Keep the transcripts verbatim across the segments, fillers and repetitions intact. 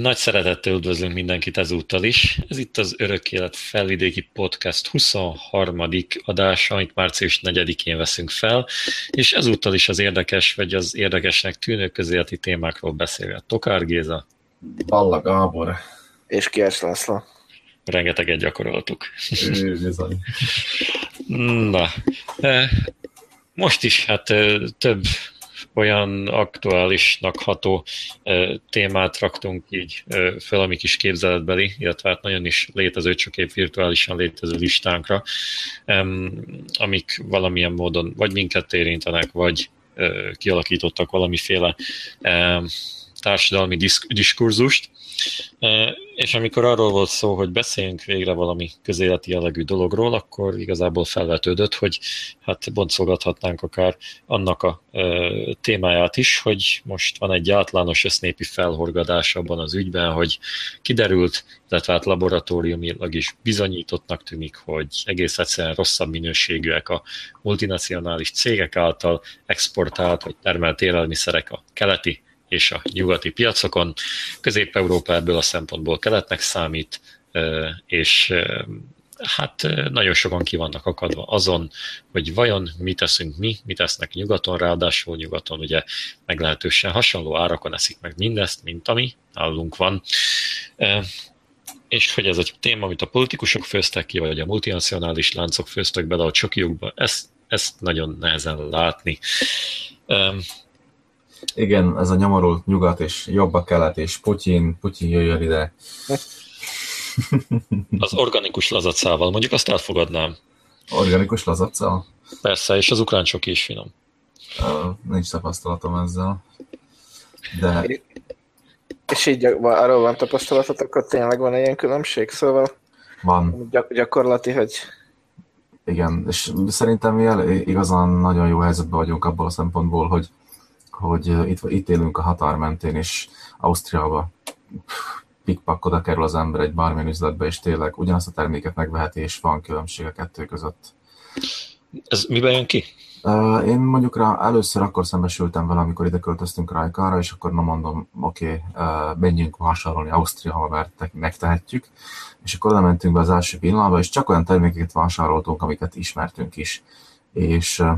Nagy szeretettel üdvözlünk mindenkit ezúttal is. Ez itt az Örök Élet Felvidéki Podcast huszonharmadik adása, amit március negyedikén veszünk fel, és ezúttal is az érdekes, vagy az érdekesnek tűnő közéleti témákról beszélget Tokár Géza. Balla Gábor. És Kiers László. Rengeteget gyakoroltuk. Bizony. Na, most is hát több olyan aktuálisnak ható témát raktunk így fel a mi kis képzeletbeli, illetve hát nagyon is létező, csak épp virtuálisan létező listánkra, amik valamilyen módon vagy minket érintenek, vagy kialakítottak valamiféle társadalmi diskurzust. És amikor arról volt szó, hogy beszéljünk végre valami közéleti jellegű dologról, akkor igazából felvetődött, hogy hát boncolgathatnánk akár annak a témáját is, hogy most van egy általános össznépi felhorgadás abban az ügyben, hogy kiderült, illetve hát laboratóriumilag is bizonyítottnak tűnik, hogy egész egyszerűen rosszabb minőségűek a multinacionális cégek által exportált vagy termelt élelmiszerek a keleti és a nyugati piacokon. Közép-Európa ebből a szempontból keletnek számít, és hát nagyon sokan ki vannak akadva azon, hogy vajon mit teszünk mi, mit tesznek nyugaton, ráadásul nyugaton ugye meglehetősen hasonló árakon eszik meg mindezt, mint ami nálunk van. És hogy ez egy téma, amit a politikusok főztek ki, vagy a multinacionális láncok főztek bele a csokiukba, ezt, ezt nagyon nehezen látni. Igen, ez a nyomorult nyugat, és jobb a kelet, és Putyin, Putyin jöjjön ide. Az organikus lazacával, mondjuk azt elfogadnám. Organikus lazaccal? Persze, és az ukrán csoki is finom. Uh, nincs tapasztalatom ezzel. De... És így arról van tapasztalatotok, hogy tényleg van ilyen különbség, szóval van. Gyak- gyakorlati, hogy... Igen, és szerintem mi igazán nagyon jó helyzetben vagyunk abból a szempontból, hogy hogy itt, itt élünk a határ mentén, és Ausztriába pikpak oda kerül az ember egy bármilyen üzletbe, és tényleg ugyanazt a terméket megveheti, és van különbség a kettő között. Ez miben jön ki? Uh, én mondjuk rá először akkor szembesültem vele, amikor ide költöztünk Rajkára, és akkor na mondom, oké, okay, uh, menjünk vásárolni Ausztriába, mert megtehetjük, és akkor oda mentünk be az első pillanatba, és csak olyan termékeket vásároltunk, amiket ismertünk is. És uh,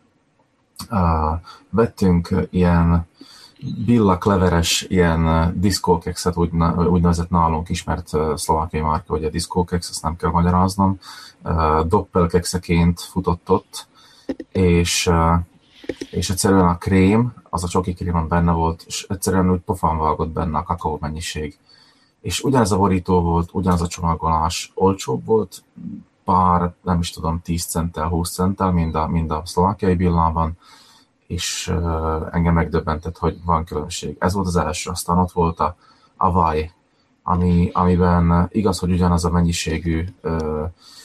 Uh, vettünk ilyen billa-kleveres ilyen diszkókekszet, úgy, úgynevezett nálunk ismert uh, szlovákiai márka, hogy a diszkókeksz, ezt nem kell magyaráznom, uh, doppelkekszeként futott ott, és, uh, és egyszerűen a krém, az a csoki krém benne volt, és egyszerűen úgy pofán vágott benne a kakaó mennyiség. És ugyanez a borító volt, ugyanez a csomagolás, olcsóbb volt, pár, nem is tudom, tíz centtel, húsz centtel, mind a, mind a szlovákiai billában, és uh, engem megdöbbentett, hogy van különbség. Ez volt az első, aztán ott volt a Hawaii, ami, amiben igaz, hogy ugyanaz a mennyiségű uh,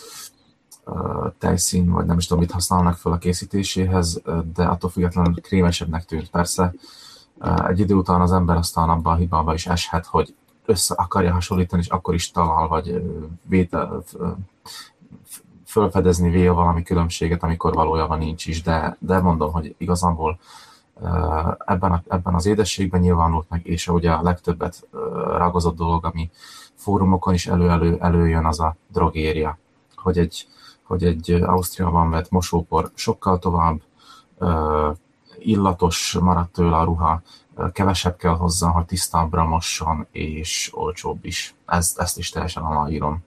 uh, tejszín, vagy nem is tudom, mit használnak fel a készítéséhez, de attól függetlenül krémesebbnek tűnt. Persze uh, egy idő után az ember aztán abban a hibába is eshet, hogy össze akarja hasonlítani, és akkor is talál, vagy uh, vétel, uh, fölfedezni vél valami különbséget, amikor valójában nincs is, de, de mondom, hogy igazából ebben, a, ebben az édességben nyilvánult meg, és ugye a legtöbbet rágozott dolog, ami fórumokon is elő-elő előjön, az a drogéria, hogy egy, hogy egy Ausztriában vett mosópor sokkal tovább illatos maradt tőle a ruha, kevesebb kell hozzá, hogy tisztábbra mosson, és olcsóbb is. Ezt, ezt is teljesen aláírom.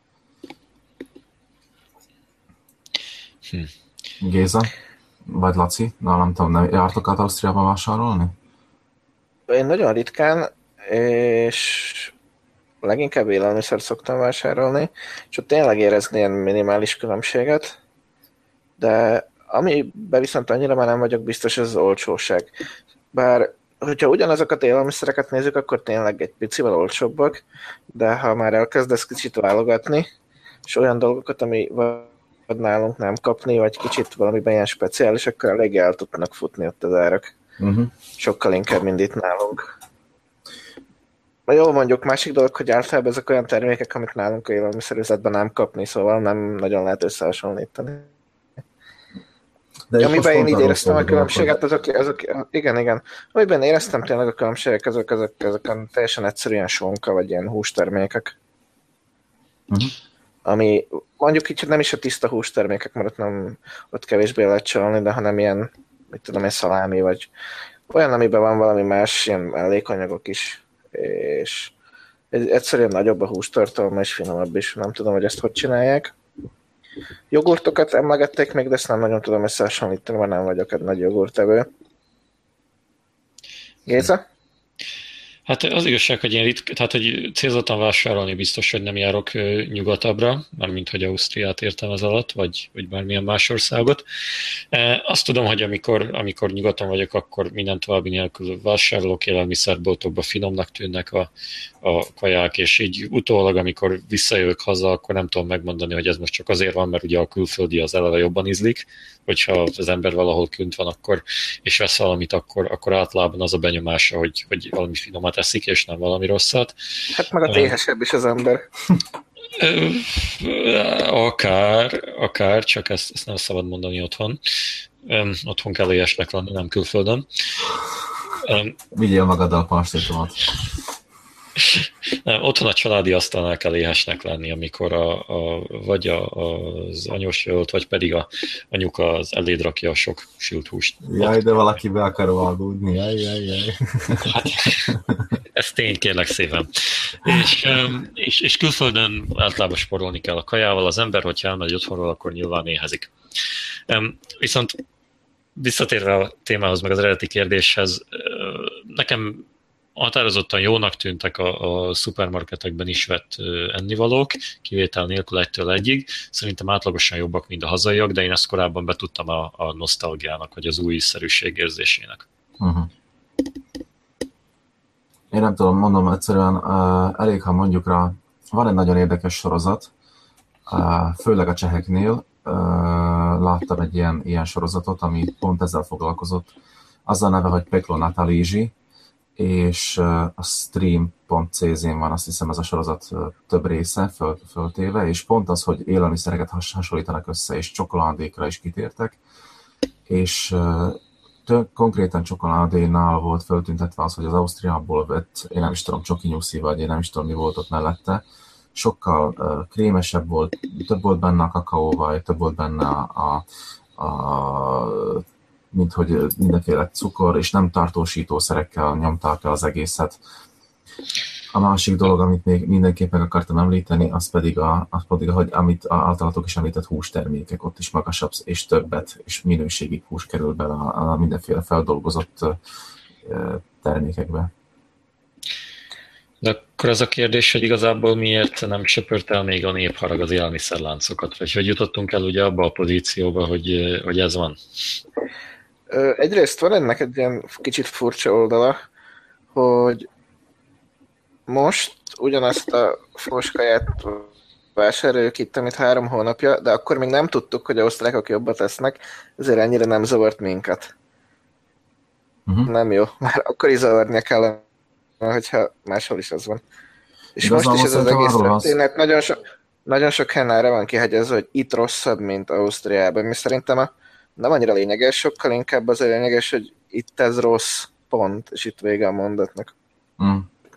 Hm. Géza? Vagy Laci? Na, nem tudom, nem jártok át Ausztriába vásárolni? Én nagyon ritkán, és leginkább élelmiszert szoktam vásárolni, és ott tényleg érezni ilyen minimális különbséget, de amiben viszont annyira már nem vagyok biztos, ez az olcsóság. Bár, hogyha ugyanazokat élelmiszereket nézzük, akkor tényleg egy picivel olcsóbbak, de ha már elkezdesz kicsit válogatni, és olyan dolgokat, ami nálunk nem kapni, vagy kicsit valamiben ilyen speciális, akkor elég el tudnak futni ott az árak. Uh-huh. Sokkal inkább, mint itt nálunk. Jól mondjuk, másik dolog, hogy általában ezek olyan termékek, amik nálunk a élelmiszerüzletben nem kapni, szóval nem nagyon lehet összehasonlítani. De amiben én így éreztem a különbséget, azok, azok, igen, igen. Amiben éreztem tényleg a különbségek, azok, azok, azok, azok teljesen egyszerűen sonka, vagy ilyen hústermékek. Uh-huh. Ami mondjuk így nem is a tiszta hústermékek, mert ott, nem, ott kevésbé lehet csalni, de hanem ilyen, mit tudom, egy szalámi, vagy olyan, amiben van valami más, ilyen mellékanyagok is, és egyszerűen nagyobb a hústartalma, és finomabb is. Nem tudom, hogy ezt hogy csinálják. Jogurtokat emlegették még, de ezt nem nagyon tudom összehasonlítani, mert nem vagyok egy nagy jogurtevő. Géza? Hát az igazság, hogy én ritk, tehát hogy célzottan vásárolni biztos, hogy nem járok nyugatabbra, mármint hogy Ausztriát értem az alatt, vagy, vagy bármilyen más országot. Azt tudom, hogy amikor, amikor nyugaton vagyok, akkor minden további nélkül vásárolok, élelmiszerboltokba finomnak tűnnek a, a kaják, és így utólag, amikor visszajövök haza, akkor nem tudom megmondani, hogy ez most csak azért van, mert ugye a külföldi az eleve jobban ízlik, hogyha az ember valahol kint van, akkor, és vesz valamit, akkor, akkor általában az a benyomása, hogy, hogy valami finomat eszik, és nem valami rosszat. Hát meg a téhesebb is az ember. Akár, akár, csak ezt, ezt nem szabad mondani otthon. Otthon kell éhesnek lenni, nem külföldön. Vigyél magaddal panstétomat. Nem, otthon a családi asztalnál kell éhesnek lenni, amikor a, a, vagy a, az anyós jölt, vagy pedig a anyuka az eléd rakja a sok sült húst. Jaj, de valaki be akar aludni. Jaj, jaj, jaj. Hát, ez tény, kérlek szépen. És, és, és külföldön általában sporolni kell a kajával. Az ember, hogyha elmegy otthonról, akkor nyilván éhezik. Viszont visszatérve a témához, meg az eredeti kérdéshez, nekem határozottan jónak tűntek a, a szupermarketekben is vett ennivalók, kivétel nélkül egytől egyig. Szerintem átlagosan jobbak, mint a hazaiak, de én ezt korábban betudtam a, a nosztalgiának, vagy az újszerűség érzésének. Uh-huh. Én nem tudom, mondom egyszerűen, uh, elég, ha mondjuk rá, van egy nagyon érdekes sorozat, uh, főleg a cseheknél, uh, láttam egy ilyen, ilyen sorozatot, ami pont ezzel foglalkozott. Az a neve, hogy Peklo na talízsi, és a stream pont cé-n van, azt hiszem ez a sorozat több része föl, föltéve, és pont az, hogy élelmiszereket has, hasonlítanak össze, és csokoládékra is kitértek, és tök, konkrétan csokoládénál volt föltüntetve az, hogy az Ausztriából vett, én nem is tudom, csokinyuszi, vagy én nem is tudom, mi volt ott mellette, sokkal uh, krémesebb volt, több volt benne a kakaóvaj, több volt benne a, a, a mint hogy mindenféle cukor, és nem tartósítószerekkel nyomták el az egészet. A másik dolog, amit még mindenképpen akartam említeni, az pedig, a, az pedig hogy amit általatok is említett hústermékek, ott is magasabb és többet, és minőségi hús kerül bele a, a mindenféle feldolgozott termékekbe. De akkor az a kérdés, hogy igazából miért nem söpört el még a népharag az élelmiszerláncokat, vagy hogy jutottunk el ugye abba a pozícióba, hogy, hogy ez van? Egyrészt van ennek egy ilyen kicsit furcsa oldala, hogy most ugyanazt a foskaját vásároljuk itt, amit három hónapja, de akkor még nem tudtuk, hogy ausztrákok jobbat tesznek, ezért ennyire nem zavart minket. Uh-huh. Nem jó, már akkor is zavarnia kellene, hogyha máshol is az van. És de most is ez az egész történet, nagyon, so, nagyon sok helyen erre van kihegyezve, hogy itt rosszabb, mint Ausztriában. Mi szerintem a nem annyira lényeges, sokkal inkább az a lényeges, hogy itt ez rossz pont, és itt vége a mondatnak. Mm.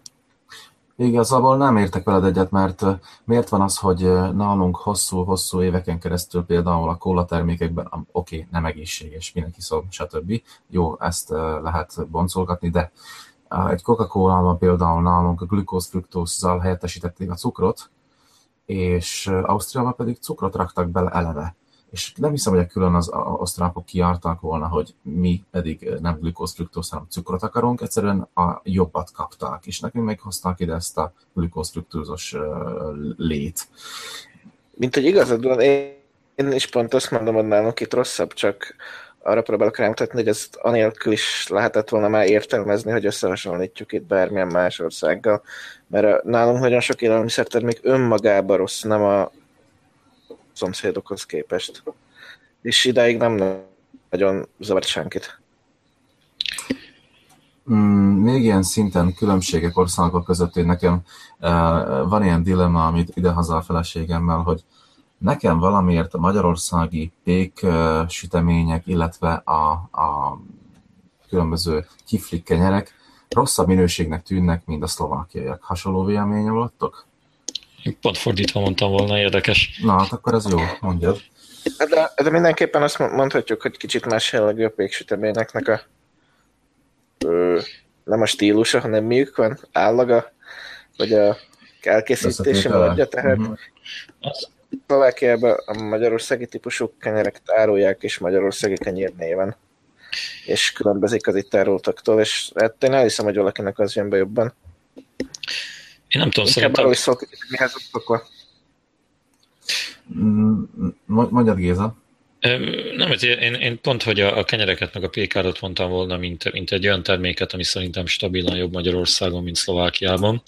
Igazából nem értek veled egyet, mert miért van az, hogy nálunk hosszú-hosszú éveken keresztül például a kóla termékekben, oké, okay, nem egészséges, mindenki szó, stb. Jó, ezt lehet boncolgatni, de egy Coca-Colában például nálunk a glükóz-fruktózzal helyettesítették a cukrot, és Ausztriában pedig cukrot raktak bele eleve. És nem hiszem, hogy külön az osztrákok kiártak volna, hogy mi pedig nem glükóz-fruktóz, hanem cukrot akarunk, egyszerűen a jobbat kapták, és nekünk meghozták ide ezt a glükóz-fruktózos lét. Mint hogy igazad van, én is pont azt mondom, hogy nálunk itt rosszabb, csak arra próbálok rámutatni, hogy ezt anélkül is lehetett volna már értelmezni, hogy összehasonlítjuk itt bármilyen más országgal, mert nálunk nagyon sok élelmiszertermék önmagában rossz, nem a szomszédokhoz képest. És idáig nem nagyon zavart senkit. Mm, még ilyen szinten különbségek országok között, én nekem uh, van ilyen dilemma, amit idehaza a feleségemmel, hogy Nekem valamiért a magyarországi pék ö, sütemények, illetve a, a különböző kiflik kenyerek rosszabb minőségnek tűnnek, mint a szlovákiaiak. Hasonló véleménye voltok? Pont fordítva mondtam volna, érdekes. Na, hát akkor ez jó, mondjad. De, de mindenképpen azt mondhatjuk, hogy kicsit más jellegű a péksüteményeknek a ö, nem a stílusa, hanem miük van, állaga, vagy a elkészítési módja, tehát uh-huh. Szlovákiában a magyarországi típusú kenyerek tárolják is magyarországi kenyér néven, és különbözik az itt árultaktól, és hát én elhiszem, hogy valakinek az jön be jobban. Én nem tudom, Inkább szerintem... arról is szól, hogy mihez szokva. Mondjad, Géza. Nem, én, én pont, hogy a, a kenyereket meg a pékárat mondtam volna, mint, mint egy olyan terméket, ami szerintem stabilan jobb Magyarországon, mint Szlovákiában.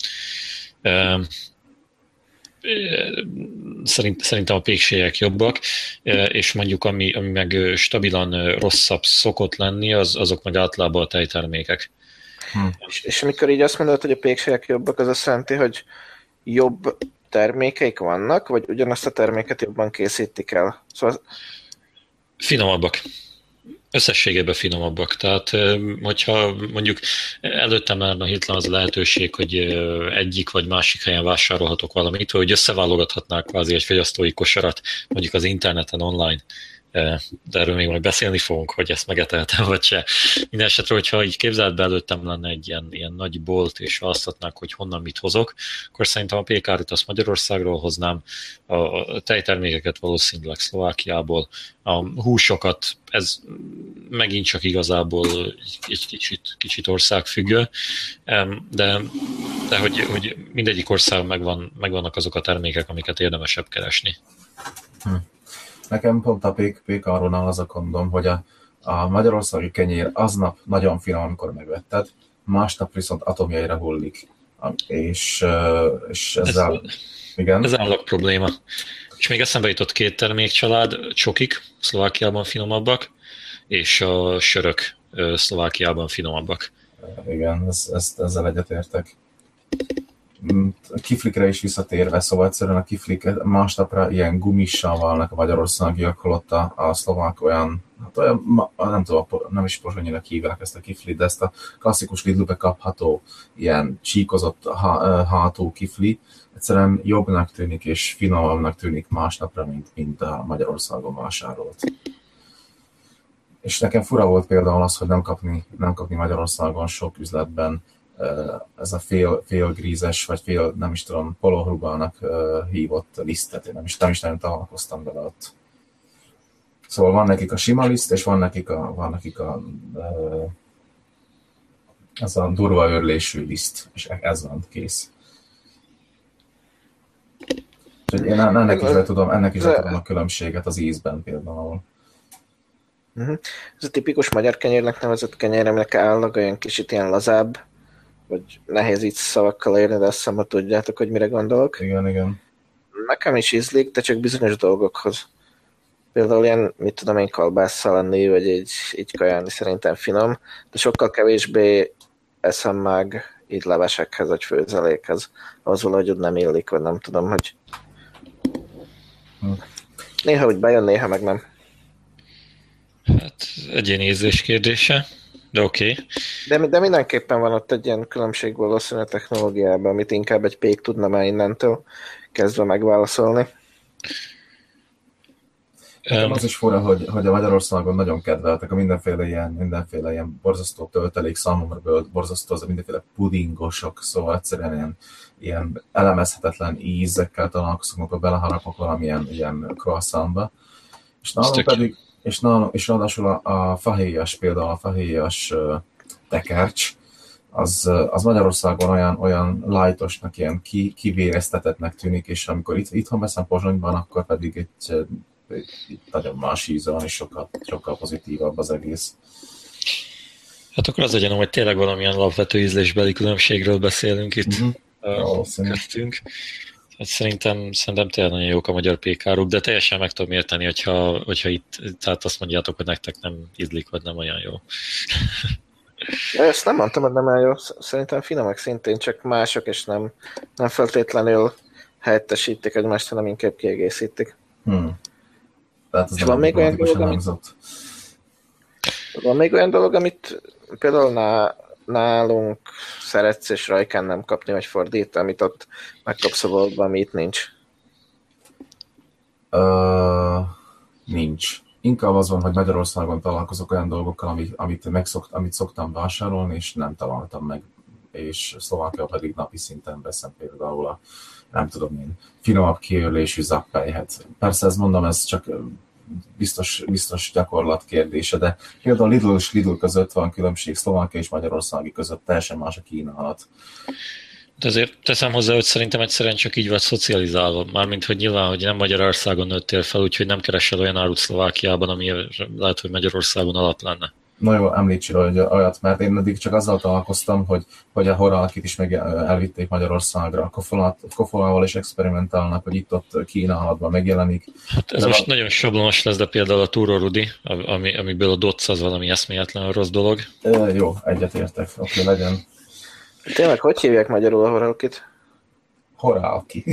Szerint, szerintem a pékségek jobbak, és mondjuk ami, ami meg stabilan rosszabb szokott lenni, az, azok meg általában a tejtermékek. Hm. És, és amikor így azt mondod, hogy a pékségek jobbak, az azt jelenti, hogy jobb termékeik vannak, vagy ugyanazt a terméket jobban készítik el? Szóval... Finomabbak. Összességében finomabbak. Tehát, hogyha mondjuk előttem lenne hirtelen az a lehetőség, hogy egyik vagy másik helyen vásárolhatok valamit, hogy összeválogathatnák kvázi egy fogyasztói kosarat, mondjuk az interneten, online, de erről még majd beszélni fogunk, hogy ezt megeteltem, vagy se. Minden esetre, hogyha így képzelt be előttem lenne egy ilyen, ilyen nagy bolt, és választhatnák, hogy honnan mit hozok, akkor szerintem a pékárut azt Magyarországról hoznám, a tejtermékeket valószínűleg Szlovákiából, a húsokat, ez megint csak igazából egy kicsit, kicsit országfüggő, de, de hogy, hogy mindegyik ország megvan, megvannak azok a termékek, amiket érdemesebb keresni. Hm. Nekem pont a pék, pékarónál az a gondom, hogy a, a magyarországi kenyér aznap nagyon finom, amikor megvetted, másnap viszont atomjaira hullik. És, és ezzel... Ez, igen. Ez állag probléma. És még eszembe jutott két termékcsalád, csokik Szlovákiában finomabbak, és a sörök Szlovákiában finomabbak. Igen, ez, ezt, ezzel egyetértek. A kiflikre is visszatérve, szóval egyszerűen a kiflik másnapra ilyen gumissal vannak a magyarországiak, holott a, a szlovák olyan, hát olyan, nem tudom, nem is pozsonyinak hívják ezt a kiflit, de ezt a klasszikus Lidlbe kapható ilyen csíkozott hátú kifli egyszerűen jobbnak tűnik és finomabbnak tűnik másnapra, mint, mint a Magyarországon vásárolt. És nekem fura volt például az, hogy nem kapni, nem kapni Magyarországon sok üzletben ez a fél, fél grízes, vagy fél, nem is tudom, polohrugának hívott lisztet. Én nem is, nem is nagyon találkoztam bele ott. Szóval van nekik a sima liszt, és van nekik a, van nekik a ez a durva őrlésű liszt, és ez van, kész. Úgyhogy én ennek is tudom, ennek is tudom a különbséget az ízben például. Uh-huh. Ez a tipikus magyar kenyérnek nevezett kenyér, aminek állag olyan kicsit ilyen lazább, vagy nehéz így szavakkal érni, de azt hiszem, hogy tudjátok, hogy mire gondolok. Igen, igen. Nekem is ízlik, de csak bizonyos dolgokhoz. Például ilyen, mit tudom én, kalbásszal lenni, vagy így, így kajálni szerintem finom, de sokkal kevésbé eszem meg így levesekhez, vagy főzelékhez. Az valahogy nem illik, vagy nem tudom, hogy hm. néha úgy bejön, néha meg nem. Hát egyéni ízlés kérdése, de oké. Okay. De, de mindenképpen van ott egy ilyen különbség valószínűleg a technológiában, amit inkább egy pék tudna már innentől kezdve megválaszolni. Um, az is fura, hogy, hogy a Magyarországon nagyon kedveltek a mindenféle ilyen, mindenféle ilyen borzasztó töltelék, számomra borzasztó az a mindenféle pudingosok, szóval egyszerűen ilyen, ilyen elemezhetetlen ízekkel találkozunk, amikor beleharapok valamilyen ilyen croissantba. És nálunk pedig És, na, és ráadásul a, a fahéjas, például a fahéjas uh, tekercs, az, az Magyarországon olyan, olyan lightosnak, ilyen ki, kivéreztetetnek tűnik, és amikor itt, itthon veszem Pozsonyban, akkor pedig egy, egy, egy nagyon más íze van, és sokkal, sokkal pozitívabb az egész. Hát akkor az legyen, hogy tényleg valamilyen alapvető ízlésbeli különbségről beszélünk itt. Uh-huh. Kezdtünk. Hát szerintem, szerintem tényleg nagyon jók a magyar pékáruk, de teljesen meg tudom érteni, hogyha, hogyha itt, tehát azt mondjátok, hogy nektek nem ízlik, vagy nem olyan jó. Ezt nem mondtam, hogy nem olyan jó. Szerintem finomak szintén, csak mások, és nem, nem feltétlenül helyettesítik egymást, hanem inkább kiegészítik. Hmm. Tehát ez És nem van még olyan dolog, amit, hangzott. van még olyan dolog, amit például ná, nálunk szeretsz és Rajkán nem kapni, vagy fordít, amit ott megkapsz a Vaultban, ami itt nincs? Uh, nincs. Inkább az van, hogy Magyarországon találkozok olyan dolgokkal, amit, amit, megszokt, amit szoktam vásárolni, és nem találtam meg. És Szlovákia pedig napi szinten veszem például a, nem tudom én, finomabb kiörlésű zappelyhet. Persze ezt mondom, ez csak biztos, biztos gyakorlat kérdése, de például Lidl és Lidl között van különbség, Szlovákia és Magyarországi között teljesen más a kínálat. De azért teszem hozzá, hogy szerintem egyszerűen csak így vagy szocializálva. Mármint, hogy nyilván, hogy nem Magyarországon nőttél fel, úgyhogy nem keresel olyan árut Szlovákiában, ami lehet, hogy Magyarországon alap lenne. Na jó, említsél olyat, mert én eddig csak azzal találkoztam, hogy, hogy a Horalkit is meg elvitték Magyarországra. A Kofolával is experimentálnak, hogy itt-ott kínálatban megjelenik. Hát ez de most a... nagyon sablonos lesz, de például a Turo Rudi, ami, amiből a Dodz az valami eszméletlen rossz dolog. E, jó, egyetértek, oké, okay, legyen. Tényleg, hogy hívják magyarul a Horalkit? Horalki.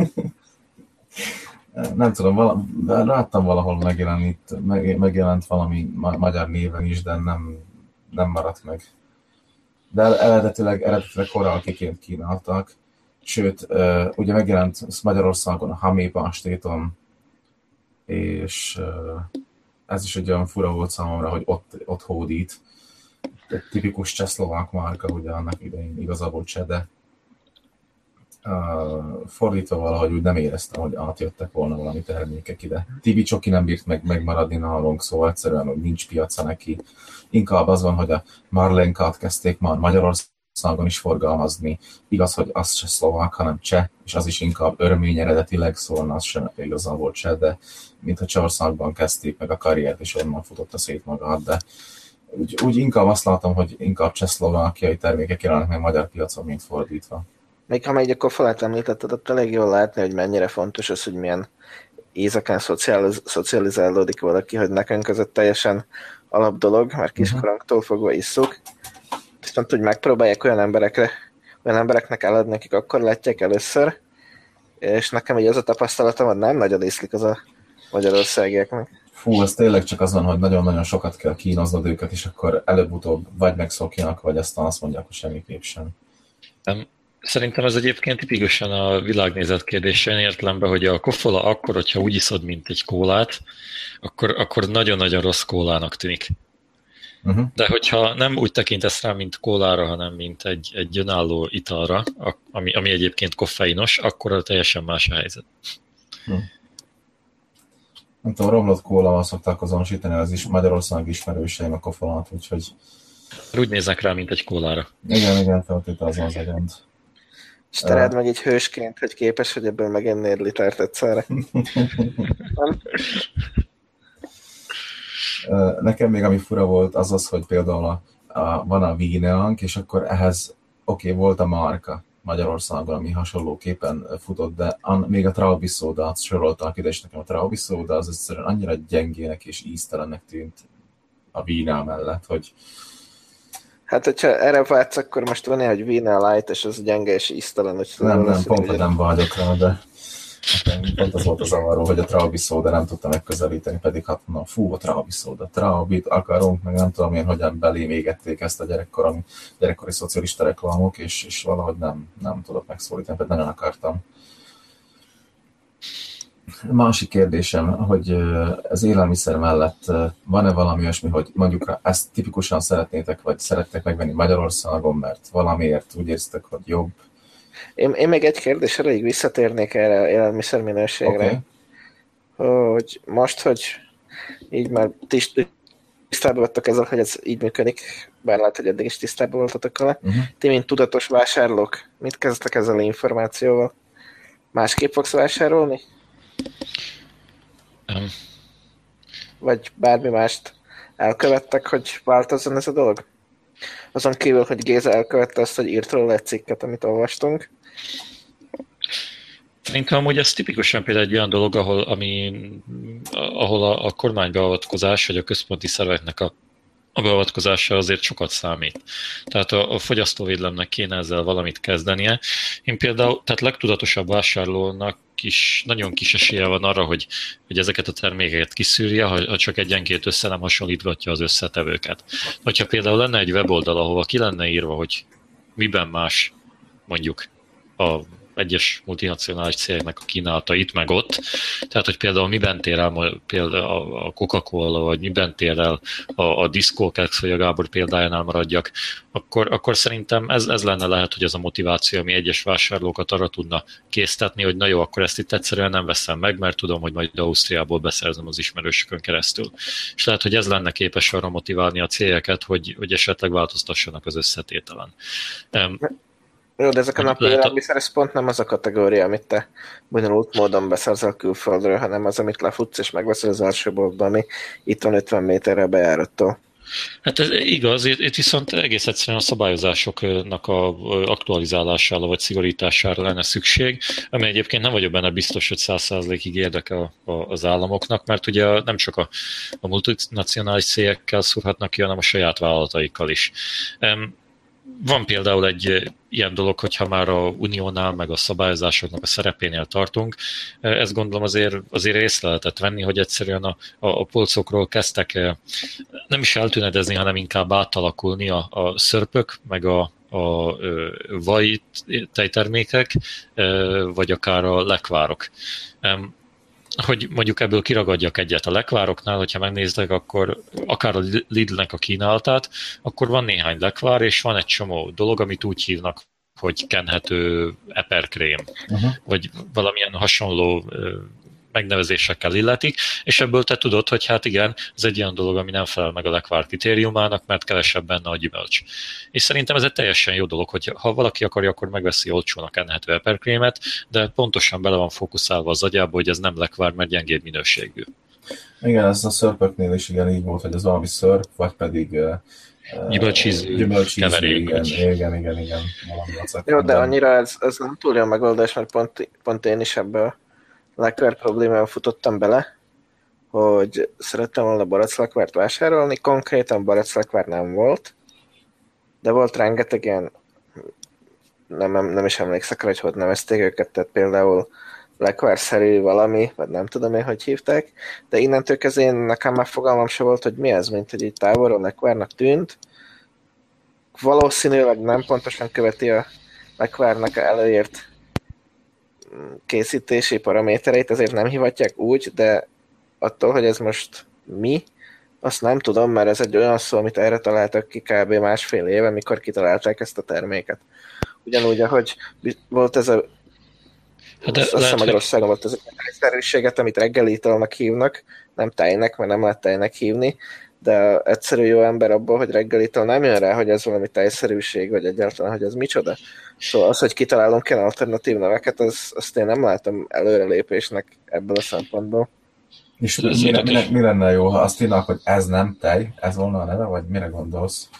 Nem tudom, vala, láttam valahol megjelent, meg, megjelent valami ma, magyar néven is, de nem, nem maradt meg. De eredetileg, eredetileg Horalkiként kínáltak. Sőt, ugye megjelent Magyarországon a Hamé pastéton, és ez is egy olyan fura volt számomra, hogy ott, ott hódít. Egy tipikus csehszlovák márka, ugye annak idején igazából cseh, de Uh, fordítva valahogy úgy nem éreztem, hogy átjöttek volna valami termékek ide. Tibi Csoki nem bírt meg, megmaradni nálunk, szóval egyszerűen hogy nincs piaca neki. Inkább az van, hogy a Marlenkát kezdték már Magyarországon is forgalmazni. Igaz, hogy az se szlovák, hanem cseh, és az is inkább örmény eredetileg, szóval az sem igazából cseh, de mintha Csehországban kezdték meg a karriert, és onnan futotta szét magát, de úgy, úgy inkább azt látom, hogy inkább csehszlovákiai termékek jelennek meg magyar piacon, mint fordítva. Még ha még akkor falát említetted, ott elég jól látni, hogy mennyire fontos az, hogy milyen éjszakán szocializ- szocializálódik valaki, hogy nekünk ez egy teljesen alap dolog, mert kiskorunktól fogva isszuk. Viszont, hogy megpróbálják olyan emberekre, olyan embereknek eladni, akik akkor látják először, és nekem így az a tapasztalatom, hogy nem nagyon ízlik az a magyarországiaknak. Fú, ez tényleg csak az van, hogy nagyon-nagyon sokat kell kínoznod őket, és akkor előbb-utóbb vagy megszokjanak, vagy aztán azt mondják, hogy semmiképp sem. Nem. Szerintem ez egyébként tipikusan a világnézet kérdése, olyan értelemben, hogy a kofola akkor, hogyha úgy iszod, mint egy kólát, akkor, akkor nagyon-nagyon rossz kólának tűnik. Uh-huh. De hogyha nem úgy tekintesz rá, mint kólára, hanem mint egy, egy önálló italra, ami, ami egyébként koffeinos, akkor teljesen más a helyzet. Uh-huh. Nem tudom, romlott kólával szokták azonosítani, az is Magyarország ismerőseim a kofolát, úgyhogy... Úgy néznek rá, mint egy kólára. Igen, igen, feltételezem az agent. És te rád meg egy hősként, hogy képes, hogy ebből megennél litert egyszerre. Nekem még ami fura volt, az az, hogy például a, a, van a Wienerang, és akkor ehhez oké, okay, volt a márka Magyarországon, ami hasonlóképpen futott, de an, még a Traubi szódát sorolták ide, és nekem a Traubi szóda az egyszerűen annyira gyengének és íztelennek tűnt a Wiener mellett, hogy hát, hogyha erre vágysz, akkor most van egy Wiener Light, és az gyenge és íztelen. Hogy nem, nem, pont, hogy nem vágyok rá, de pont az volt az zavaró, hogy a Traubi szóda nem tudta megközelíteni, pedig hát na, fú, a Traubi szóda, Traubit akarunk, meg nem tudom én, hogyan belém égették ezt a gyerekkori, gyerekkori szocialista reklámok, és, és valahogy nem, nem tudok megszólítani, pedig nagyon akartam. Másik kérdésem, hogy az élelmiszer mellett van-e valami olyasmi, hogy mondjuk ezt tipikusan szeretnétek, vagy szerettek megvenni Magyarországon, mert valamiért úgy érztek, hogy jobb? Én, én még egy kérdésre így visszatérnék erre a élelmiszer minőségre. Okay. Hogy most, hogy így már tisztában voltak ezzel, hogy ez így működik, bár lehet, hogy eddig is tisztában voltatok vele. Uh-huh. Ti, mint tudatos vásárlók, mit kezdtek ezzel az információval? Másképp fogsz vásárolni? Um. Vagy bármi mást elkövettek, hogy változzon ez a dolog? Azon kívül, hogy Géza elkövette azt, hogy írt róla egy cikket, amit olvastunk. Szerintem amúgy ez tipikusan például egy olyan dolog, ahol, ami, ahol a, a kormánybeavatkozás, vagy a központi szerveknek a, a beavatkozása azért sokat számít. Tehát a, a fogyasztóvédelemnek kéne ezzel valamit kezdenie. Én például, tehát legtudatosabb vásárlónak is nagyon kis esélye van arra, hogy, hogy ezeket a termékeket kiszűrje, ha, ha csak egyenként össze nem hasonlítgatja az összetevőket. Hogyha például lenne egy weboldal, ahova ki lenne írva, hogy miben más mondjuk a egyes multinacionális cégeknek a kínálatait, meg ott. Tehát, hogy például miben tér el például a Coca-Cola, vagy miben tér el a, a Disco Kex, vagy a Gábor példájánál maradjak, akkor, akkor szerintem ez, ez lenne lehet, hogy az a motiváció, ami egyes vásárlókat arra tudna késztetni, hogy na jó, akkor ezt itt egyszerűen nem veszem meg, mert tudom, hogy majd Ausztriából beszerzem az ismerősökön keresztül. És lehet, hogy ez lenne képes arra motiválni a cégeket, hogy, hogy esetleg változtassanak az összetételen. Jó, de ezek a napi élelmiszer, ez pont nem az a kategória, amit te bonyolult módon beszerzel külföldről, hanem az, amit lefutsz és megveszel az első boltban, ami itt van ötven méterre bejárattól. Hát ez igaz, itt viszont egész egyszerűen a szabályozásoknak a aktualizálására vagy szigorítására lenne szükség, ami egyébként nem vagyok benne biztos, hogy száz százalékig érdekel az államoknak, mert ugye nem csak a, a multinacionális cégekkel szúrhatnak ki, hanem a saját vállalataikkal is. Van például egy ilyen dolog, hogyha már a uniónál, meg a szabályozásoknak a szerepénél tartunk, ezt gondolom azért, azért észre lehetett venni, hogy egyszerűen a, a, a polcokról kezdtek nem is eltűnedezni, hanem inkább átalakulni a, a szörpök, meg a, a vaj tejtermékek, vagy akár a lekvárok. Hogy mondjuk ebből kiragadjak egyet a lekvároknál, hogyha megnéztek, akkor akár a Lidlnek a kínálatát, akkor van néhány lekvár, és van egy csomó dolog, amit úgy hívnak, hogy kenhető eperkrém, uh-huh. vagy valamilyen hasonló megnevezésekkel illetik, és ebből te tudod, hogy hát igen, ez egy olyan dolog, ami nem felel meg a lekvár kritériumának, mert kevesebb benne a gyümölcs. És szerintem ez egy teljesen jó dolog, hogy ha valaki akarja, akkor megveszi olcsón a kenhető eperkrémet, de pontosan bele van fókuszálva az agyába, hogy ez nem lekvár, mert gyengébb minőségű. Igen, ez a szörpöknél is igen így volt, hogy az valami szörp, vagy pedig gyümölcsízű, gyümölcsízű, keverék. Igen, igen, igen, igen. Jó, de annyira ez, ez nem túl jó megoldás, mert pont, pont én is ebből lekvár problémával futottam bele, hogy szerettem volna baraclekvárt vásárolni, konkrétan baraclekvár nem volt, de volt rengeteg ilyen, nem, nem, nem is emlékszek rá, hogy hogy nevezték őket, tehát például lekvárszerű valami, vagy nem tudom én, hogy hívták, de innentől kezdve nekem már fogalmam se volt, hogy mi ez, mint hogy így távolról lekvárnak tűnt. Valószínűleg nem pontosan követi a lekvárnak előírt készítési paramétereit, ezért nem hivatják úgy, de attól, hogy ez most mi, azt nem tudom, mert ez egy olyan szó, amit erre találtak ki kb. Másfél éve, mikor kitalálták ezt a terméket. Ugyanúgy, ahogy volt ez a hát azt hiszem Magyarországon volt ez a tejszerűséget, amit reggelitalnak hívnak, nem tejnek, mert nem lehet tejnek hívni, de egyszerű jó ember abból, hogy reggelital nem jön rá, hogy ez valami tejszerűség, vagy egyáltalán, hogy ez micsoda. Szóval az, hogy kitalálunk ilyen alternatív neveket, az, azt én nem látom előrelépésnek ebből a szempontból. És mire, mire, mi lenne jó, ha azt írnak, hogy ez nem tej, ez volna a neve, vagy mire gondolsz?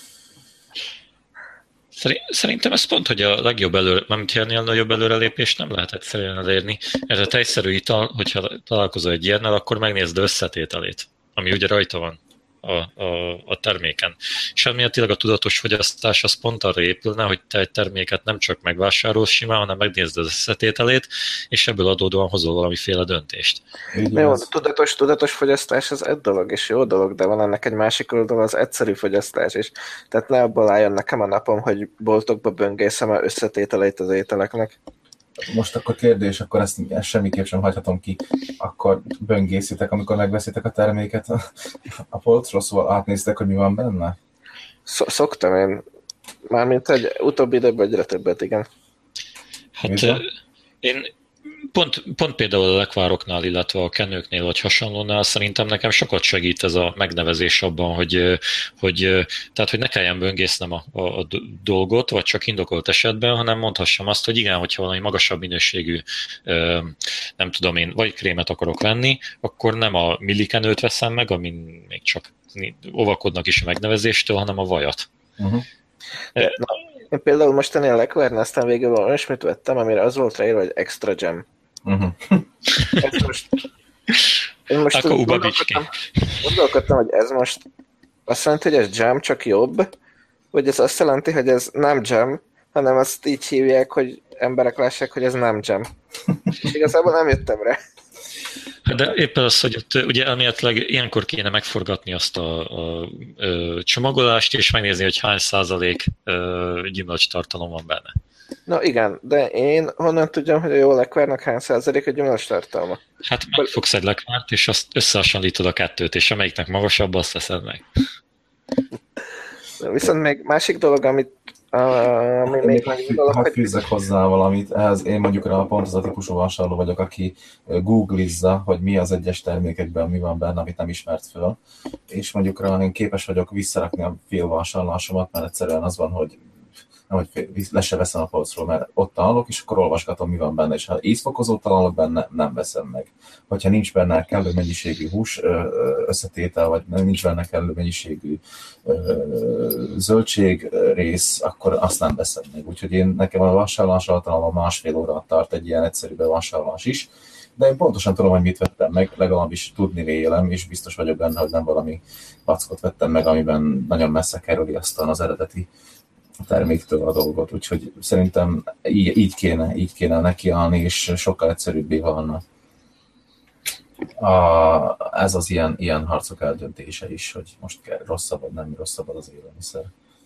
Szerintem ez pont, hogy a legjobb előre, mármint ennél nagyobb előrelépést nem lehet egyszerűen elérni. Ez a tejszerű ital, hogyha találkozol egy ilyennel, akkor megnézd összetételét, ami ugye rajta van a, a, a terméken. És elméletileg a tudatos fogyasztás az pont arra épülne, hogy te egy terméket nem csak megvásárolsz simán, hanem megnézd az összetételét, és ebből adódóan hozol valamiféle döntést. Jó, a tudatos, tudatos fogyasztás az egy dolog, és jó dolog, de van ennek egy másik oldal, az egyszerű fogyasztás is. Tehát ne abból álljon nekem a napom, hogy boltokba böngészem a összetételeit az ételeknek. Most akkor kérdés, akkor ezt, ezt semmiképp sem hagyhatom ki. Akkor böngészitek, amikor megveszitek a terméket a, a polcról, szóval átnéztek, hogy mi van benne? Szoktam én. Mármint egy utóbbi időben egyre többet, igen. Hát én pont, pont például a lekvároknál, illetve a kenőknél, vagy hasonlónál szerintem nekem sokat segít ez a megnevezés abban, hogy, hogy, tehát, hogy ne kelljen böngésznem a, a, a dolgot, vagy csak indokolt esetben, hanem mondhassam azt, hogy igen, hogyha valami magasabb minőségű, nem tudom én, vagy krémet akarok venni, akkor nem a millikenőt veszem meg, amin még csak óvakodnak is a megnevezéstől, hanem a vajat. Uh-huh. Na, én például most ennél a lekvárnál aztán végül olyasmit vettem, amire az volt ráírva, hogy extra jam. Uh-huh. Most, én most Akkor gondolkodtam, gondolkodtam, hogy ez most azt jelenti, hogy ez jam, csak jobb, vagy ez azt jelenti, hogy ez nem jam, hanem azt így hívják, hogy emberek lássák, hogy ez nem jam. És igazából nem jöttem rá. De éppen az, hogy ott ugye elméletileg ilyenkor kéne megforgatni azt a, a, a csomagolást, és megnézni, hogy hány százalék gyümölcs tartalom van benne. Na igen, de én honnan tudjam, hogy a jó lekvárnak hány százalék a gyümölcs tartalma? Hát megfogsz egy lekvárt, és azt összehasonlítod a kettőt, és amelyiknek magasabb, azt veszed meg. Viszont még másik dolog, amit Uh, még, még még dolog, hogy fűzzek hozzá valamit. Ehhez én mondjuk rá pont az a típusú vásárló vagyok, aki googlizza, hogy mi az egyes termékekben mi van benne, amit nem ismert föl. És mondjuk rá én képes vagyok visszarakni a félvásárlásomat, mert egyszerűen az van, hogy nem, hogy le se veszem a polcról, mert ott találok, és akkor olvasgatom, mi van benne, és ha ízfokozót találok benne, nem veszem meg. Hogyha nincs benne kellő mennyiségű hús összetétel, vagy nincs benne kellő mennyiségű zöldség rész, akkor azt nem veszem meg. Úgyhogy én nekem a vásárlás általában másfél óra tart egy ilyen egyszerű bevásárlás is, de én pontosan tudom, hogy mit vettem meg, legalábbis tudni vélem, és biztos vagyok benne, hogy nem valami packot vettem meg, amiben nagyon messze kerüli aztán az eredeti terméktől a dolgot, úgyhogy szerintem így, így kéne, így kéne nekiállni, és sokkal egyszerűbbé válna. A, ez az ilyen, ilyen harcok eldöntése is, hogy most kell rosszabb, vagy nem rosszabb az élelmiszer.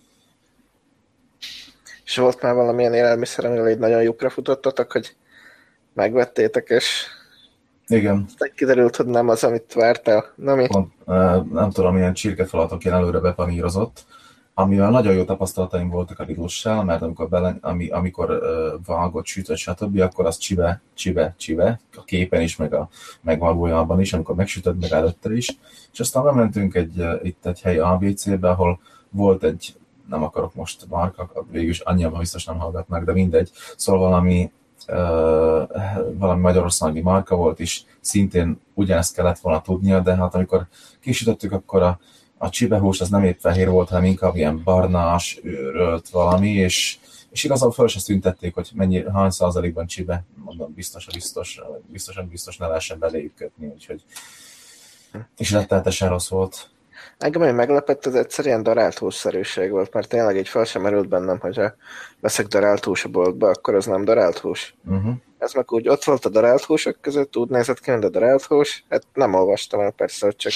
És volt már valamilyen élelmiszer, amivel így nagyon lyukra futottatok, hogy megvettétek, és igen. Aztán kiderült, hogy nem az, amit vártál. Nem, Pont, nem tudom, milyen csirkefalatok ilyen előre bepanírozott, amivel nagyon jó tapasztalataim voltak a Lidl-sel, mert amikor, bele, ami, amikor uh, vágott, sütött, stb., akkor az csibe, csibe, csibe, a képen is, meg, a, meg valójában is, amikor megsütött, meg előtte is. És aztán bementünk egy, uh, itt egy helyi á bé cé-be, ahol volt egy, nem akarok most márka, végülis annyiban biztos nem hallgatnak, de mindegy, szóval valami, uh, valami magyarországi márka volt, és szintén ugyanezt kellett volna tudnia, de hát amikor kisütöttük, akkor a a csibehús az nem épp fehér volt, hanem inkább ilyen barnás, őrölt valami, és, és igazából fel is tüntették, hogy mennyi, hány százalékban csibe, mondom, biztos, biztos, biztosan biztos ne lehessen beléjük kötni, úgyhogy és rettenetesen rossz volt. Engem, ami meglepett, ez egyszer ilyen darált hússzerűség volt, mert tényleg így fel sem merült bennem, hogy ha veszek darált hús a boltba, akkor az nem darált hús. Uh-huh. Ez meg úgy ott volt a darált húsok között, úgy nézett ki, mint a darált hús, hát nem olvastam el persze, hogy csak...